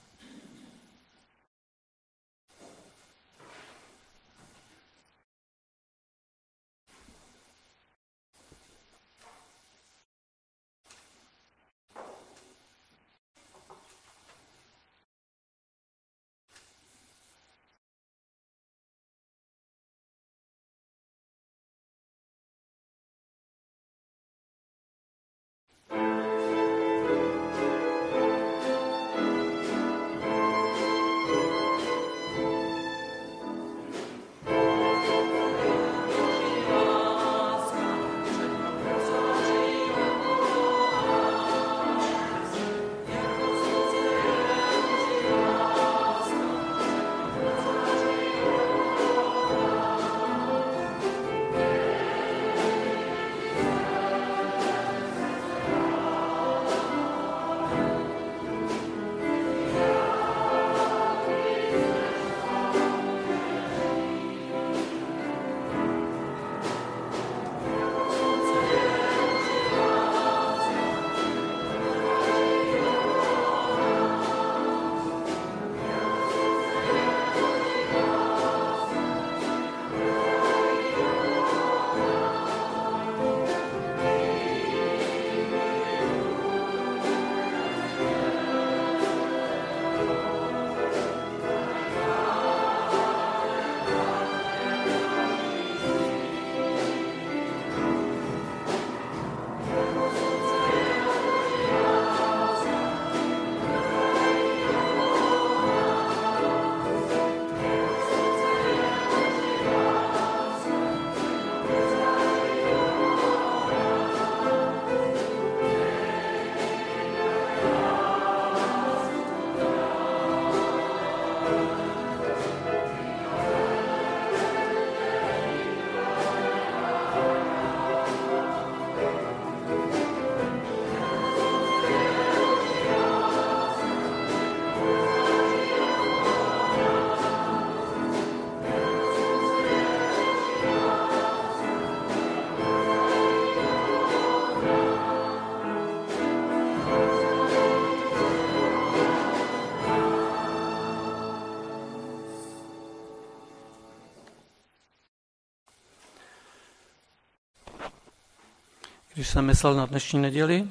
Když jsem myslel na dnešní neděli,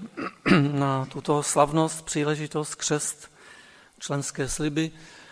na tuto slavnost, příležitost, křest, členské sliby,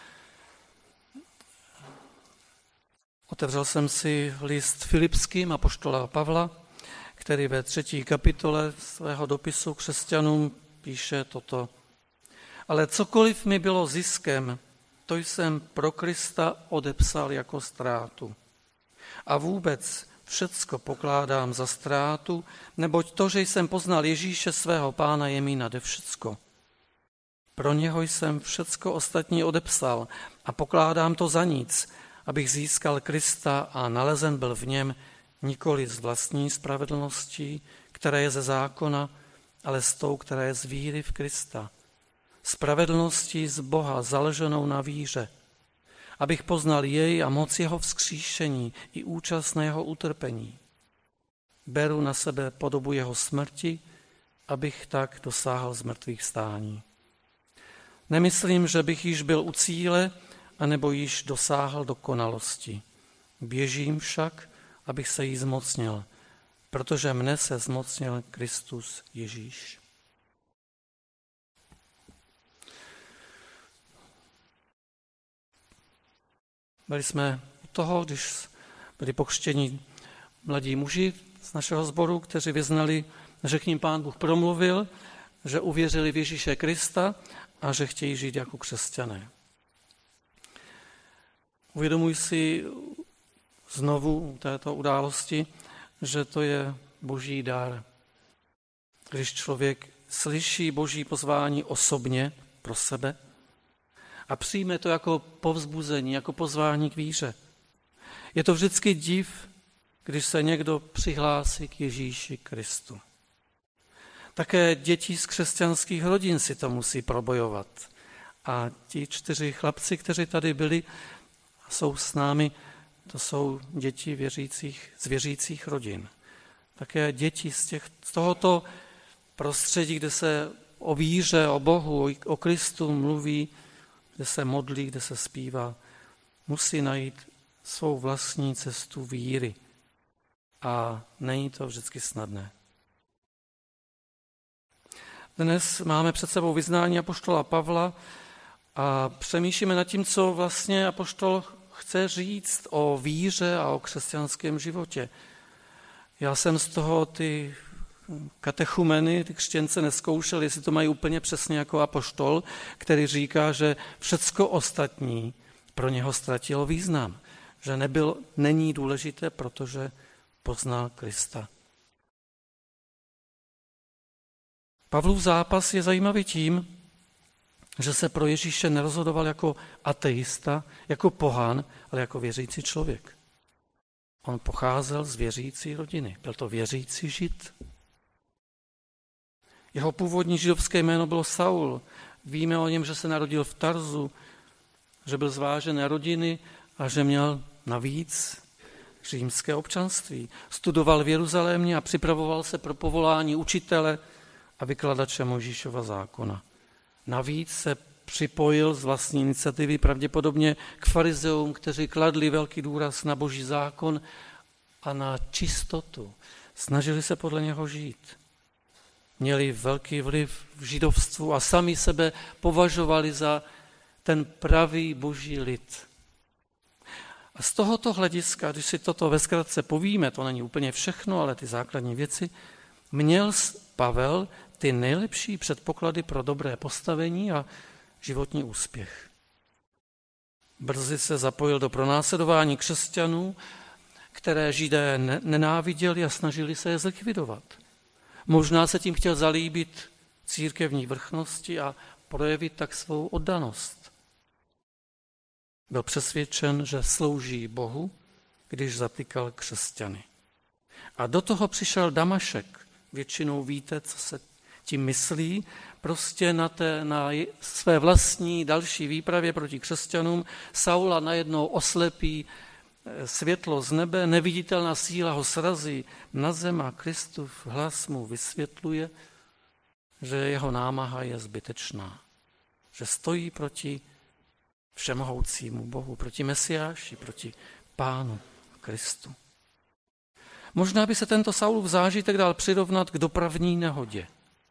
otevřel jsem si list Filipským apoštola Pavla, který ve třetí kapitole svého dopisu křesťanům píše toto. Ale cokoliv mi bylo ziskem, to jsem pro Krista odepsal jako ztrátu. A vůbec všecko pokládám za ztrátu, neboť to, že jsem poznal Ježíše svého Pána, je mi nade všecko. Pro něho jsem všecko ostatní odepsal a pokládám to za nic, abych získal Krista a nalezen byl v něm nikoli z vlastní spravedlností, která je ze zákona, ale s tou, která je z víry v Krista. Spravedlností z Boha založenou na víře, abych poznal jej a moc jeho vzkříšení i účast na jeho utrpení. Beru na sebe podobu jeho smrti, abych tak dosáhl zmrtvých stání. Nemyslím, že bych již byl u cíle, anebo již dosáhl dokonalosti. Běžím však, abych se jí zmocnil, protože mne se zmocnil Kristus Ježíš. Byli jsme u toho, když byli pokřtěni mladí muži z našeho sboru, kteří vyznali, že k ním Pán Bůh promluvil, že uvěřili v Ježíše Krista a že chtějí žít jako křesťané. Uvědomuji si znovu této události, že to je boží dar. Když člověk slyší boží pozvání osobně pro sebe a přijme to jako povzbuzení, jako pozvání k víře. Je to vždycky div, když se někdo přihlásí k Ježíši Kristu. Také děti z křesťanských rodin si to musí probojovat. A ti čtyři chlapci, kteří tady byli, jsou s námi, to jsou děti věřících, z věřících rodin. Také děti z, těch, z tohoto prostředí, kde se o víře, o Bohu, o, o Kristu mluví, kde se modlí, kde se zpívá, musí najít svou vlastní cestu víry. A není to vždycky snadné. Dnes máme před sebou vyznání apoštola Pavla a přemýšlíme nad tím, co vlastně apoštol chce říct o víře a o křesťanském životě. Já jsem z toho ty katechumeny, ty křtěnce neskoušel, jestli to mají úplně přesně jako apoštol, který říká, že všecko ostatní pro něho ztratilo význam, že nebyl, není důležité, protože poznal Krista. Pavlův zápas je zajímavý tím, že se pro Ježíše nerozhodoval jako ateista, jako pohan, ale jako věřící člověk. On pocházel z věřící rodiny, byl to věřící Žid. Jeho původní židovské jméno bylo Saul. Víme o něm, že se narodil v Tarzu, že byl z vážené rodiny a že měl navíc římské občanství. Studoval v Jeruzalémě a připravoval se pro povolání učitele a vykladače Mojžíšova zákona. Navíc se připojil z vlastní iniciativy pravděpodobně k farizeům, kteří kladli velký důraz na boží zákon a na čistotu. Snažili se podle něho žít. Měli velký vliv v židovstvu a sami sebe považovali za ten pravý boží lid. A z tohoto hlediska, když si toto ve zkratce povíme, to není úplně všechno, ale ty základní věci, měl Pavel ty nejlepší předpoklady pro dobré postavení a životní úspěch. Brzy se zapojil do pronásledování křesťanů, které Židé nenáviděli a snažili se je zlikvidovat. Možná se tím chtěl zalíbit církevní vrchnosti a projevit tak svou oddanost. Byl přesvědčen, že slouží Bohu, když zatýkal křesťany. A do toho přišel Damašek. Většinou víte, co se tím myslí. Prostě na, té, na své vlastní další výpravě proti křesťanům Saula najednou oslepí světlo z nebe, neviditelná síla ho srazí na zem a Kristův hlas mu vysvětluje, že jeho námaha je zbytečná. Že stojí proti všemohoucímu Bohu, proti Mesiáši, proti Pánu Kristu. Možná by se tento Saulův zážitek dal přirovnat k dopravní nehodě.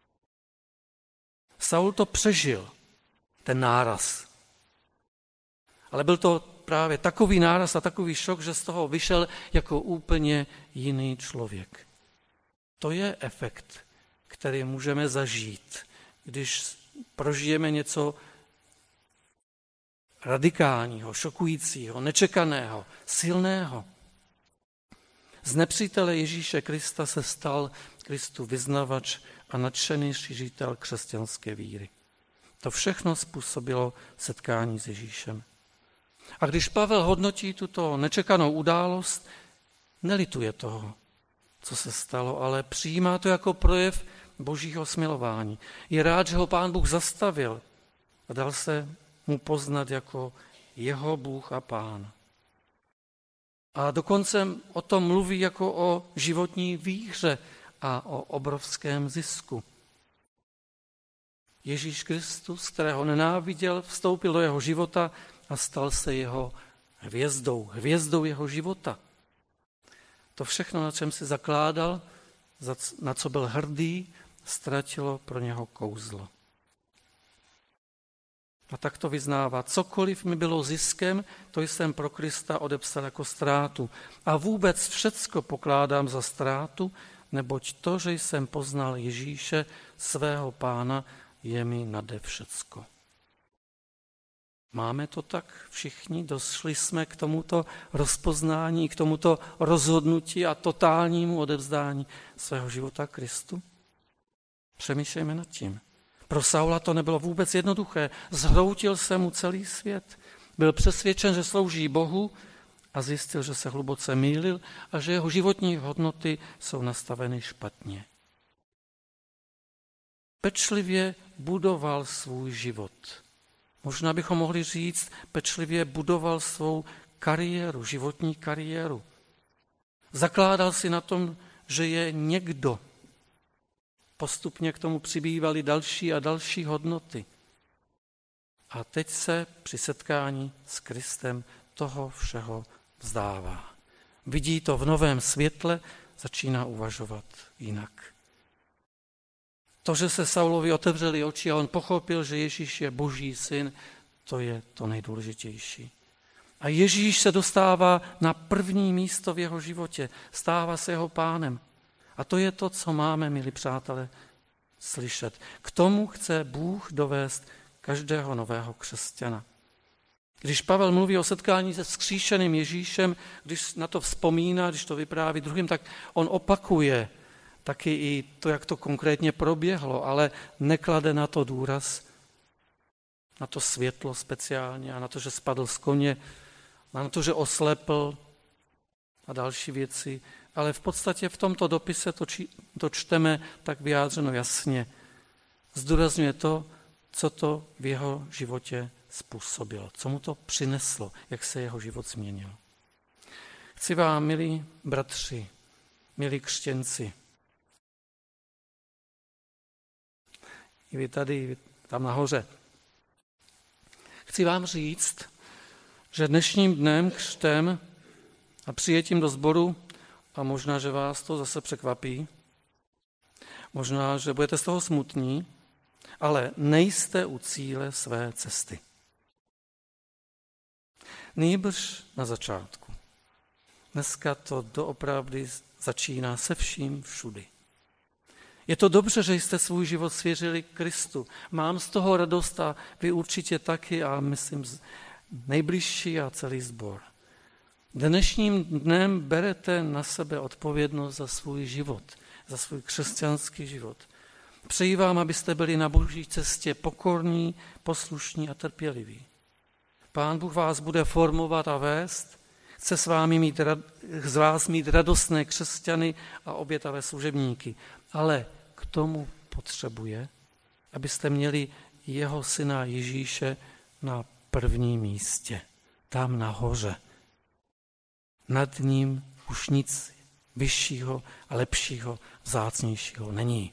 Saul to přežil, ten náraz. Ale byl to právě takový náraz a takový šok, že z toho vyšel jako úplně jiný člověk. To je efekt, který můžeme zažít, když prožijeme něco radikálního, šokujícího, nečekaného, silného. Z nepřítele Ježíše Krista se stal Kristu vyznavač a nadšený šiřitel křesťanské víry. To všechno způsobilo setkání s Ježíšem. A když Pavel hodnotí tuto nečekanou událost, nelituje toho, co se stalo, ale přijímá to jako projev božího smilování. Je rád, že ho Pán Bůh zastavil a dal se mu poznat jako jeho Bůh a Pán. A dokonce o tom mluví jako o životní víře a o obrovském zisku. Ježíš Kristus, kterého nenáviděl, vstoupil do jeho života a stal se jeho hvězdou, hvězdou jeho života. To všechno, na čem si zakládal, na co byl hrdý, ztratilo pro něho kouzlo. A tak to vyznává. Cokoliv mi bylo ziskem, to jsem pro Krista odepsal jako ztrátu. A vůbec všecko pokládám za ztrátu, neboť to, že jsem poznal Ježíše, svého Pána, je mi nade všecko. Máme to tak všichni? Došli jsme k tomuto rozpoznání, k tomuto rozhodnutí a totálnímu odevzdání svého života Kristu? Přemýšlejme nad tím. Pro Saula to nebylo vůbec jednoduché. Zhroutil se mu celý svět. Byl přesvědčen, že slouží Bohu a zjistil, že se hluboce mýlil a že jeho životní hodnoty jsou nastaveny špatně. Pečlivě budoval svůj život. Možná bychom mohli říct, pečlivě budoval svou kariéru, životní kariéru. Zakládal si na tom, že je někdo. Postupně k tomu přibývaly další a další hodnoty. A teď se při setkání s Kristem toho všeho vzdává. Vidí to v novém světle, začíná uvažovat jinak. To, že se Saulovi otevřely oči a on pochopil, že Ježíš je Boží syn, to je to nejdůležitější. A Ježíš se dostává na první místo v jeho životě, stává se jeho pánem. A to je to, co máme, milí přátelé, slyšet. K tomu chce Bůh dovést každého nového křesťana. Když Pavel mluví o setkání se vzkříšeným Ježíšem, když na to vzpomíná, když to vypráví druhým, tak on opakuje taky i to, jak to konkrétně proběhlo, ale neklade na to důraz, na to světlo speciálně a na to, že spadl z koně, na to, že oslepl a další věci. Ale v podstatě v tomto dopise to, či, to čteme tak vyjádřeno jasně. Zdůrazňuje to, co to v jeho životě způsobilo, co mu to přineslo, jak se jeho život změnil. Chci vám, milí bratři, milí křesťanci, i vy tady, tam nahoře, chci vám říct, že dnešním dnem křtem a přijetím do sboru, a možná, že vás to zase překvapí, možná, že budete z toho smutní, ale nejste u cíle své cesty. Nýbrž na začátku. Dneska to doopravdy začíná se vším všudy. Je to dobře, že jste svůj život svěřili Kristu. Mám z toho radost a vy určitě taky a myslím nejbližší a celý sbor. Dnešním dnem berete na sebe odpovědnost za svůj život, za svůj křesťanský život. Přeji vám, abyste byli na Boží cestě pokorní, poslušní a trpěliví. Pán Bůh vás bude formovat a vést, chce s vámi mít, z vás mít radostné křesťany a obětavé služebníky, ale k tomu potřebuje, abyste měli jeho syna Ježíše na prvním místě, tam nahoře. Nad ním už nic vyššího a lepšího, vzácnějšího není.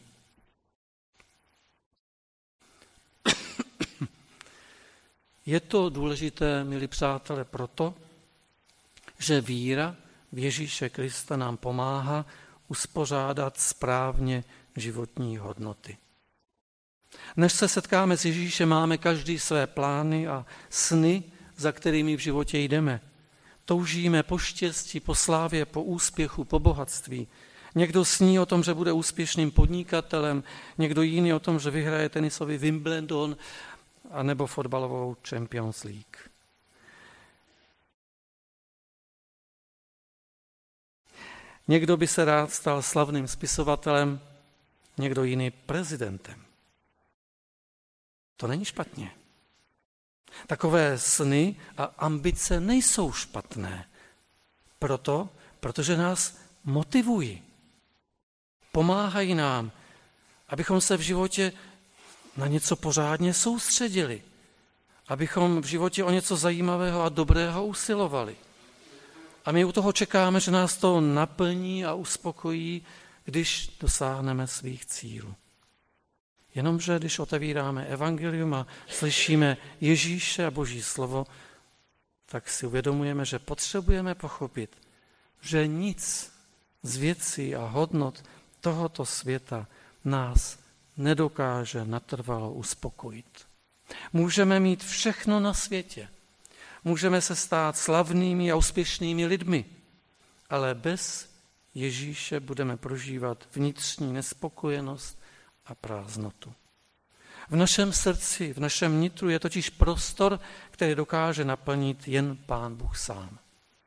Je to důležité, milí přátelé, proto, že víra v Ježíše Krista nám pomáhá uspořádat správně životní hodnoty. Než se setkáme s Ježíšem, máme každý své plány a sny, za kterými v životě jdeme. Toužíme po štěstí, po slávě, po úspěchu, po bohatství. Někdo sní o tom, že bude úspěšným podnikatelem, někdo jiný o tom, že vyhraje tenisový Wimbledon anebo fotbalovou Champions League. Někdo by se rád stal slavným spisovatelem, někdo jiný prezidentem. To není špatně. Takové sny a ambice nejsou špatné. Proto, protože nás motivují. Pomáhají nám, abychom se v životě na něco pořádně soustředili. Abychom v životě o něco zajímavého a dobrého usilovali. A my u toho čekáme, že nás to naplní a uspokojí, když dosáhneme svých cílů. Jenomže když otevíráme evangelium a slyšíme Ježíše a Boží slovo, tak si uvědomujeme, že potřebujeme pochopit, že nic z věcí a hodnot tohoto světa nás nedokáže natrvalo uspokojit. Můžeme mít všechno na světě. Můžeme se stát slavnými a úspěšnými lidmi, ale bez Ježíše budeme prožívat vnitřní nespokojenost a prázdnotu. V našem srdci, v našem nitru je totiž prostor, který dokáže naplnit jen Pán Bůh sám.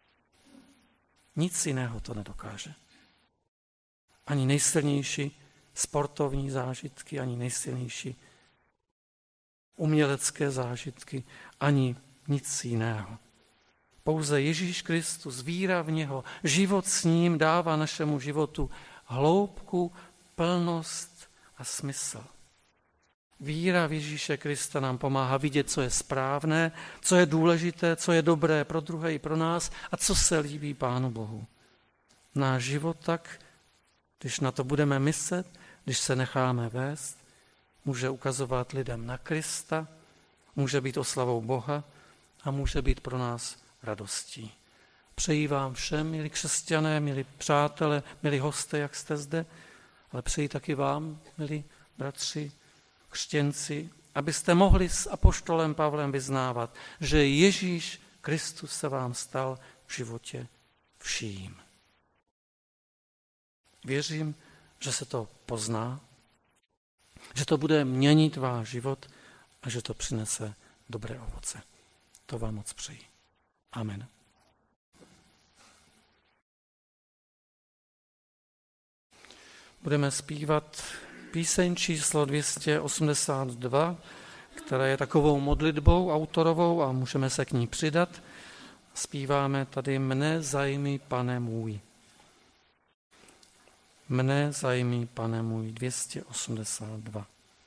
Nic jiného to nedokáže. Ani nejsilnější sportovní zážitky, ani nejsilnější umělecké zážitky, ani nic jiného. Pouze Ježíš Kristus, víra v něho, život s ním dává našemu životu hloubku, plnost a smysl. Víra v Ježíše Krista nám pomáhá vidět, co je správné, co je důležité, co je dobré pro druhé i pro nás a co se líbí Pánu Bohu. Náš život tak, když na to budeme myslet, když se necháme vést, může ukazovat lidem na Krista, může být oslavou Boha a může být pro nás radostí. Přeji vám všem, milí křesťané, milí přátelé, milí hosté, jak jste zde, ale přeji taky vám, milí bratři, křtěnci, abyste mohli s apoštolem Pavlem vyznávat, že Ježíš Kristus se vám stal v životě vším. Věřím, že se to pozná, že to bude měnit váš život a že to přinese dobré ovoce. To vám moc přeji. Amen. Budeme zpívat píseň číslo dvě stě osmdesát dva, která je takovou modlitbou autorovou a můžeme se k ní přidat. Zpíváme tady Mne zajmi, Pane můj. Mne zajmi, Pane můj, dvě stě osmdesát dva.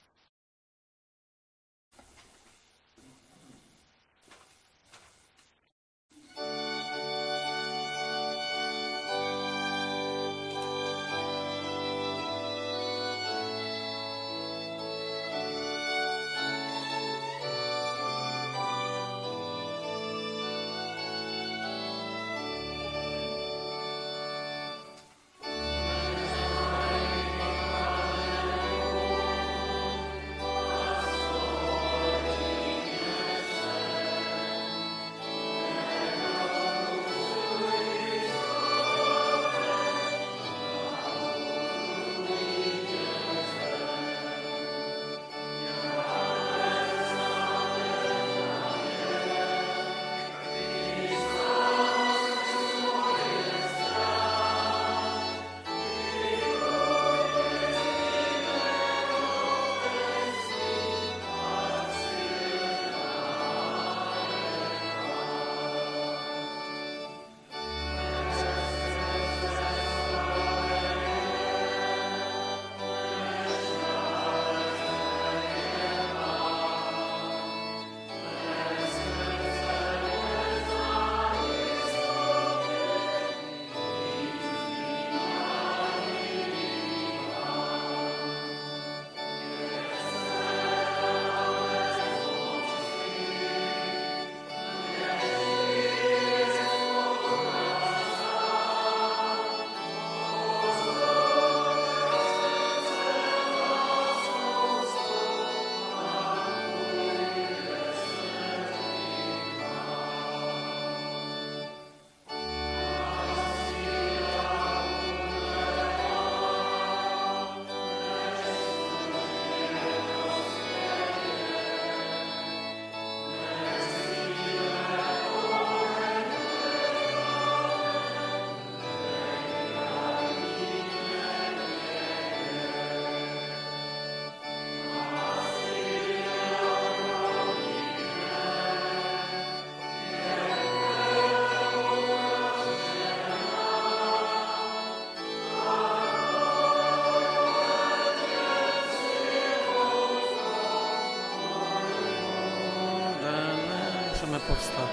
Povstat.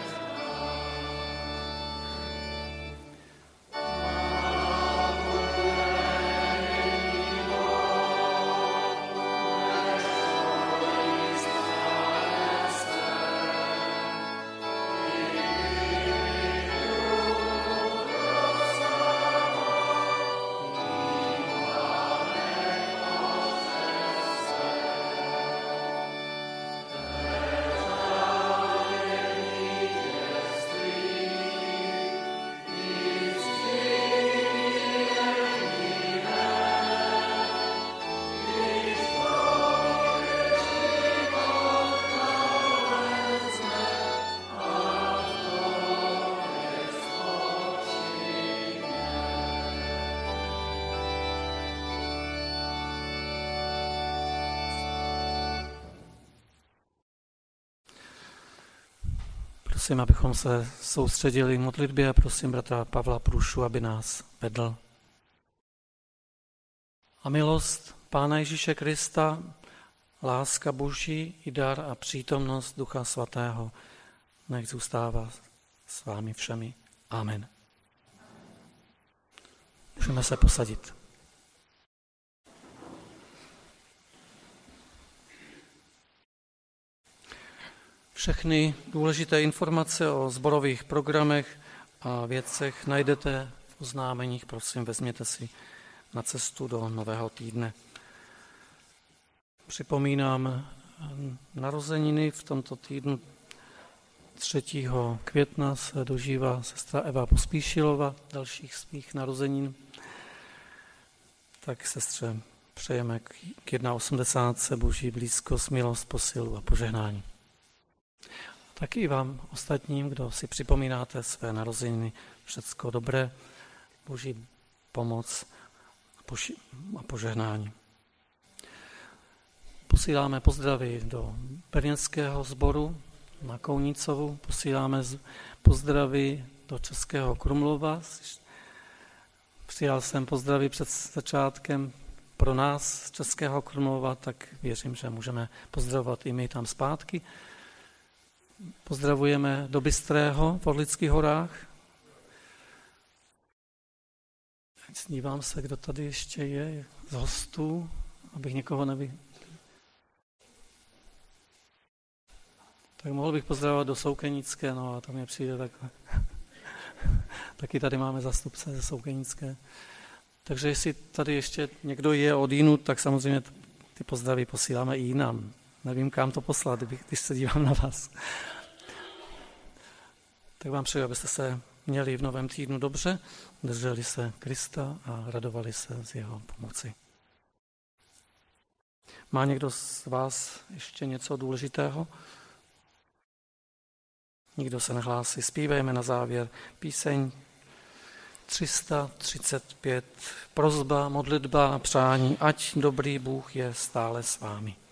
prosím, abychom se soustředili v modlitbě a prosím bratra Pavla Průšu, aby nás vedl. A milost Pána Ježíše Krista, láska Boží i dar a přítomnost Ducha Svatého nech zůstává s vámi všemi. Amen. Můžeme se posadit. Všechny důležité informace o sborových programech a věcech najdete v oznámeních. Prosím, vezměte si na cestu do nového týdne. Připomínám narozeniny v tomto týdnu. třetího května se dožívá sestra Eva Pospíšilová dalších svých narozenin. Tak sestře přejeme k osmdesátce Boží blízkost, milost, posilu a požehnání. Taky vám ostatním, kdo si připomínáte své narozeniny, všecko dobré, Boží pomoc a požehnání. Posíláme pozdravy do brněnského sboru na Kounicovu, posíláme pozdravy do Českého Krumlova. Přijal jsem pozdravy před začátkem pro nás z Českého Krumlova, tak věřím, že můžeme pozdravovat i my tam zpátky. Pozdravujeme do Bystrého v Orlických horách. Snívám se, kdo tady ještě je z hostů, abych někoho nevy... Tak mohl bych pozdravovat do Soukenické, no a tam mě přijde takhle. Taky tady máme zastupce ze Soukenické. Takže jestli tady ještě někdo je od jinut, tak samozřejmě ty pozdravy posíláme i jinam. Nevím, kam to poslat, když se dívám na vás. Tak vám přeju, abyste se měli v novém týdnu dobře, drželi se Krista a radovali se z jeho pomoci. Má někdo z vás ještě něco důležitého? Nikdo se nehlásí. Zpívejme na závěr píseň tři sta třicet pět. Prosba, modlitba a přání, ať dobrý Bůh je stále s vámi.